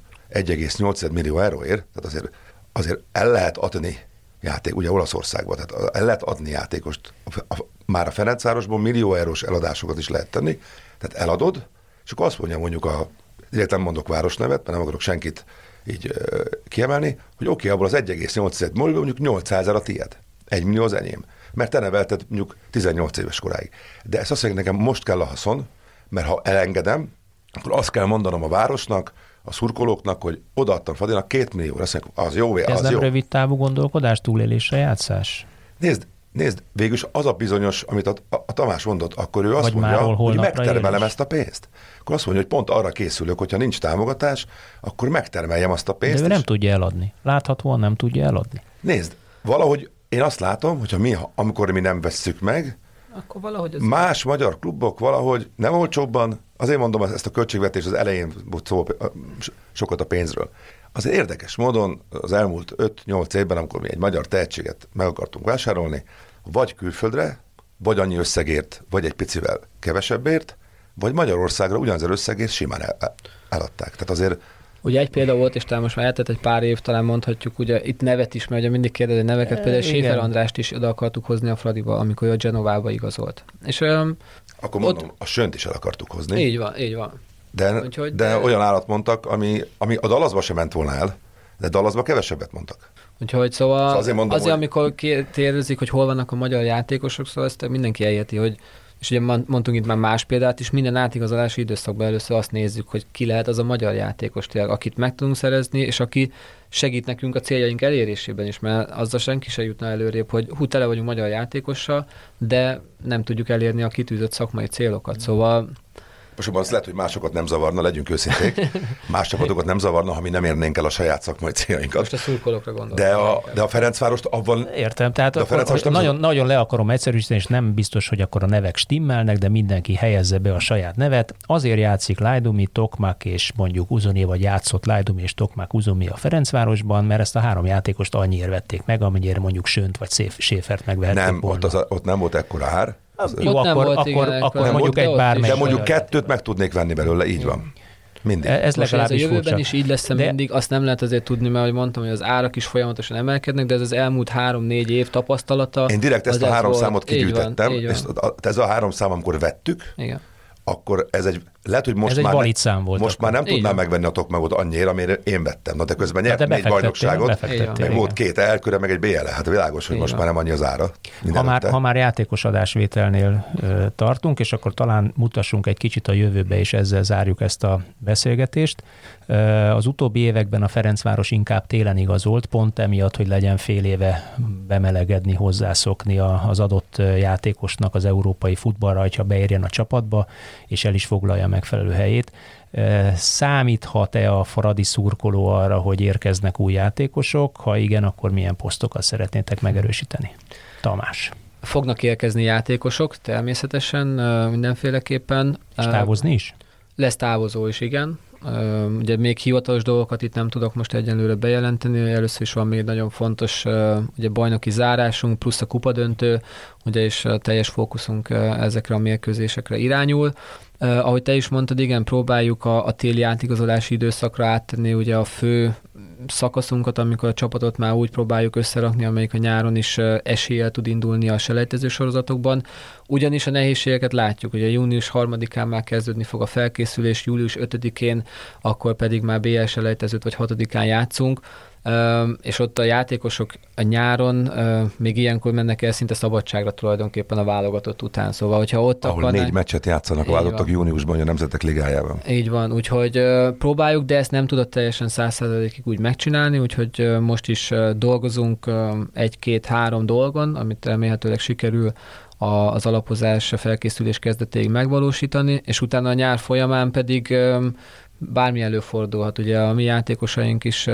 1,8 millió euróért, tehát azért el lehet adni ugye Olaszországban, tehát el lehet adni játékost. Már a Ferencvárosból millió eurós eladásokat is lehet tenni, tehát eladod, és akkor azt mondja mondjuk direkt nem mondok városnevet, mert nem akarok senkit így kiemelni, hogy oké, abból az 1,8 millió, mondjuk 800 000 a tiéd, 1 millió az enyém. Mert te nevelted mondjuk 18 éves koráig. De ezt azt mondja, nekem most kell a haszon, mert ha elengedem, akkor azt kell mondanom a városnak, a szurkolóknak, hogy odaadtam Fradinak 2 millióra, azt mondják, az jó, ez az nem jó. rövid távú gondolkodás, túlélésre játszás? Nézd, végülis az a bizonyos, amit a Tamás mondott, akkor ő azt mondja, hogy megtermelem ezt a pénzt. Akkor azt mondja, hogy pont arra készülök, hogyha nincs támogatás, akkor megtermeljem azt a pénzt. De ő nem tudja eladni. Láthatóan nem tudja eladni. Nézd, valahogy én azt látom, hogyha amikor mi nem vesszük meg, akkor valahogy más magyar klubok valahogy nem olcsóbban, azért mondom ezt a költségvetést az elején szó sokat a pénzről. Azért érdekes módon az elmúlt 5-8 évben, amikor mi egy magyar tehetséget meg akartunk vásárolni, vagy külföldre, vagy annyi összegért, vagy egy picivel kevesebbért, vagy Magyarországra ugyanaz összegért simán eladták. Tehát azért ugye egy példa volt, és talán most már eltett egy pár év, talán mondhatjuk, ugye itt nevet is, mert ugye mindig kérdezi neveket, például Schäfer Andrást is oda akartuk hozni a Fradiba, amikor ő a Genovába igazolt. És akkor mondom, a Sönt is el akartuk hozni. Így van. De olyan állat mondtak, ami a Dallasba sem ment volna el, de Dallasba kevesebbet mondtak. Úgyhogy szóval azért amikor kérdezik, hogy hol vannak a magyar játékosok, szóval ezt mindenki elérti, hogy és ugye mondtunk itt már más példát is, minden átigazolási időszakban először azt nézzük, hogy ki lehet az a magyar játékos tényleg, akit meg tudunk szerezni, és aki segít nekünk a céljaink elérésében is, mert azzal senki se jutna előrébb, hogy tele vagyunk magyar játékossal, de nem tudjuk elérni a kitűzött szakmai célokat. Szóval most azt lehet, hogy másokat nem zavarna, legyünk őszinték. Más csapatokat nem zavarna, ha mi nem érnénk el a saját szakmai céljainkat. Most a szurkolókra gondolom. De a Ferencvárost abban... Értem, tehát nagyon le akarom egyszerűsíteni, és nem biztos, hogy akkor a nevek stimmelnek, de mindenki helyezze be a saját nevet. Azért játszik Lajdumi, Tokmak és mondjuk Uzoni, vagy játszott Lajdumi és Tokmak Uzoni a Ferencvárosban, mert ezt a három játékost annyiért vették meg, amennyire mondjuk Sönt vagy Schäfert megvehették nem, ott nem volt ekkora ár. Jó, akkor mondjuk egy bármely. De mondjuk 2 meg tudnék venni belőle, így van. Mindig. Ez legalábbis a jövőben furcsa. is így lesz mindig, azt nem lehet azért tudni, mert ahogy mondtam, hogy az árak is folyamatosan emelkednek, de ez az elmúlt 3-4 év tapasztalata. Én direkt ezt a 3 számot kigyűjtettem, és ez a 3 szám, amikor vettük, igen, akkor ez lehet, hogy most ez már, egy valid szám volt. Most már nem tudnám megvenni a Tokmagot annyira, amire én vettem. Na de közben nyert 4 bajnokságot, meg volt 2 elköre, meg egy BL-e. Hát világos, hogy most már nem annyi az ára. Ha már játékos adásvételnél tartunk, és akkor talán mutassunk egy kicsit a jövőbe, és ezzel zárjuk ezt a beszélgetést. Az utóbbi években a Ferencváros inkább télen igazolt, pont emiatt, hogy legyen fél éve bemelegedni, hozzászokni az adott játékosnak az európai futballra, hogyha beérjen a csapatba, és el is foglalja megfelelő helyét. Számíthat-e a fradi szurkoló arra, hogy érkeznek új játékosok? Ha igen, akkor milyen posztokat szeretnétek megerősíteni? Tamás. Fognak érkezni játékosok, természetesen, mindenféleképpen. És távozni is? Lesz távozó is, igen. Ugye még hivatalos dolgokat itt nem tudok most egyenlőre bejelenteni, először is van még nagyon fontos ugye bajnoki zárásunk, plusz a kupadöntő, ugye és a teljes fókuszunk ezekre a mérkőzésekre irányul. Ahogy te is mondtad, igen, próbáljuk a téli átigazolási időszakra áttenni ugye a fő szakaszunkat, amikor a csapatot már úgy próbáljuk összerakni, amelyik a nyáron is eséllyel tud indulni a selejtező sorozatokban. Ugyanis a nehézségeket látjuk, hogy a június 3-án már kezdődni fog a felkészülés, július 5-én, akkor pedig már BL selejtezőt vagy 6-án játszunk, és ott a játékosok a nyáron még ilyenkor mennek el szinte szabadságra tulajdonképpen a válogatott után. Szóval, hogyha ott ahol 4 meccset játszanak a válogatottak júniusban a Nemzetek Ligájában. Így van, úgyhogy próbáljuk, de ezt nem tudod teljesen 100%-ig úgy megcsinálni, úgyhogy most is dolgozunk 1-2-3 dolgon, amit remélhetőleg sikerül az alapozás, a felkészülés kezdetéig megvalósítani, és utána a nyár folyamán pedig bármi előfordulhat. Ugye a mi játékosaink is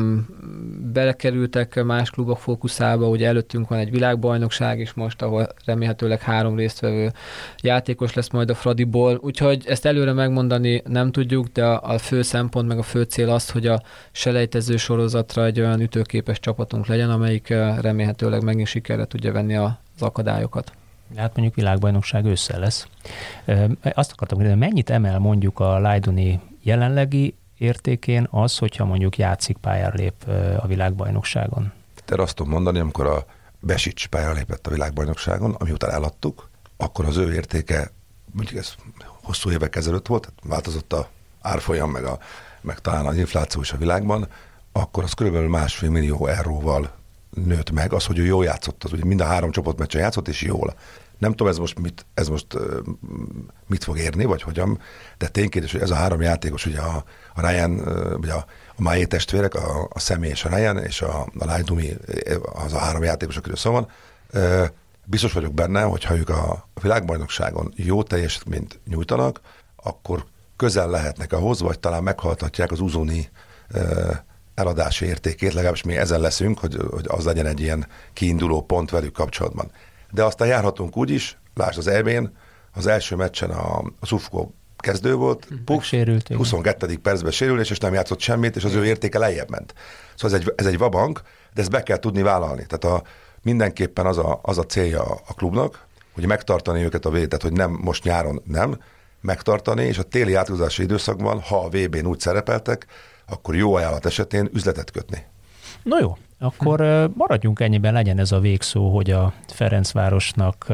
belekerültek más klubok fókuszába, ugye előttünk van egy világbajnokság is most, ahol remélhetőleg 3 résztvevő játékos lesz majd a Fradiból, úgyhogy ezt előre megmondani nem tudjuk, de a fő szempont meg a fő cél az, hogy a selejtező sorozatra egy olyan ütőképes csapatunk legyen, amelyik remélhetőleg megint sikerre tudja venni az akadályokat. Hát mondjuk világbajnokság ősszel lesz. Azt akartam kérdezni, mennyit emel mondjuk a Lajduni jelenlegi értékén az, hogyha mondjuk játszik, pályára lép a világbajnokságon? Te azt tudom mondani, amikor a Besics pályára lépett a világbajnokságon, amiután eladtuk, akkor az ő értéke, mondjuk ez hosszú évek ezelőtt volt, változott a árfolyam, meg talán az infláció is a világban, akkor az körülbelül 1,5 millió euróval nőtt meg, az, hogy ő jól játszott, az ugye mind a 3 csoportmeccsen játszott, és jól. Nem tudom, ez most mit fog érni, vagy hogyan, de ténykérdés, hogy ez a 3 játékos, ugye a Ryan, ugye a Májé testvérek, a Személy és a Ryan, és a Lajdumi, az a 3 játékos, akiről szó van. Biztos vagyok benne, hogy ha ők a világbajnokságon jó teljesítményt nyújtanak, akkor közel lehetnek ahhoz, vagy talán meghaltatják az uzóni eladási értékét, legalábbis mi ezen leszünk, hogy az legyen egy ilyen kiinduló pont velük kapcsolatban. De aztán járhatunk úgy is, lásd az EB-n, az első meccsen a Szufko kezdő volt, 22. percben sérülés, és nem játszott semmit, és az ő értéke lejjebb ment. Szóval ez egy vabank, de ezt be kell tudni vállalni. Tehát mindenképpen az a célja a klubnak, hogy megtartani őket a tehát hogy nem most nyáron nem, megtartani, és a téli átúzási időszakban, ha a VB-n úgy szerepeltek, akkor jó ajánlat esetén üzletet kötni. No jó, akkor maradjunk ennyiben, legyen ez a végszó, hogy a Ferencvárosnak,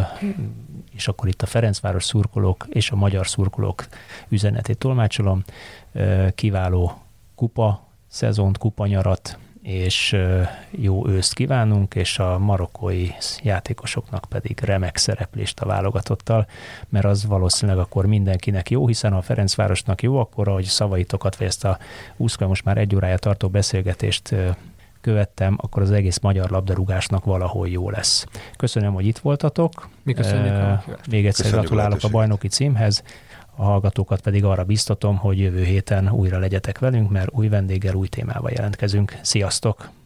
és akkor itt a Ferencváros szurkolók és a magyar szurkolók üzenetét tolmácsolom, kiváló kupa szezont, kupanyarat, és jó őszt kívánunk, és a marokkói játékosoknak pedig remek szereplést a válogatottal, mert az valószínűleg akkor mindenkinek jó, hiszen ha a Ferencvárosnak jó, akkor ahogy szavaitokat, vagy ezt a 20 most már 1 órája tartó beszélgetést követtem, akkor az egész magyar labdarúgásnak valahol jó lesz. Köszönöm, hogy itt voltatok. Mi köszönjük. Még egyszer gratulálok a bajnoki címhez, a hallgatókat pedig arra biztatom, hogy jövő héten újra legyetek velünk, mert új vendéggel, új témával jelentkezünk. Sziasztok!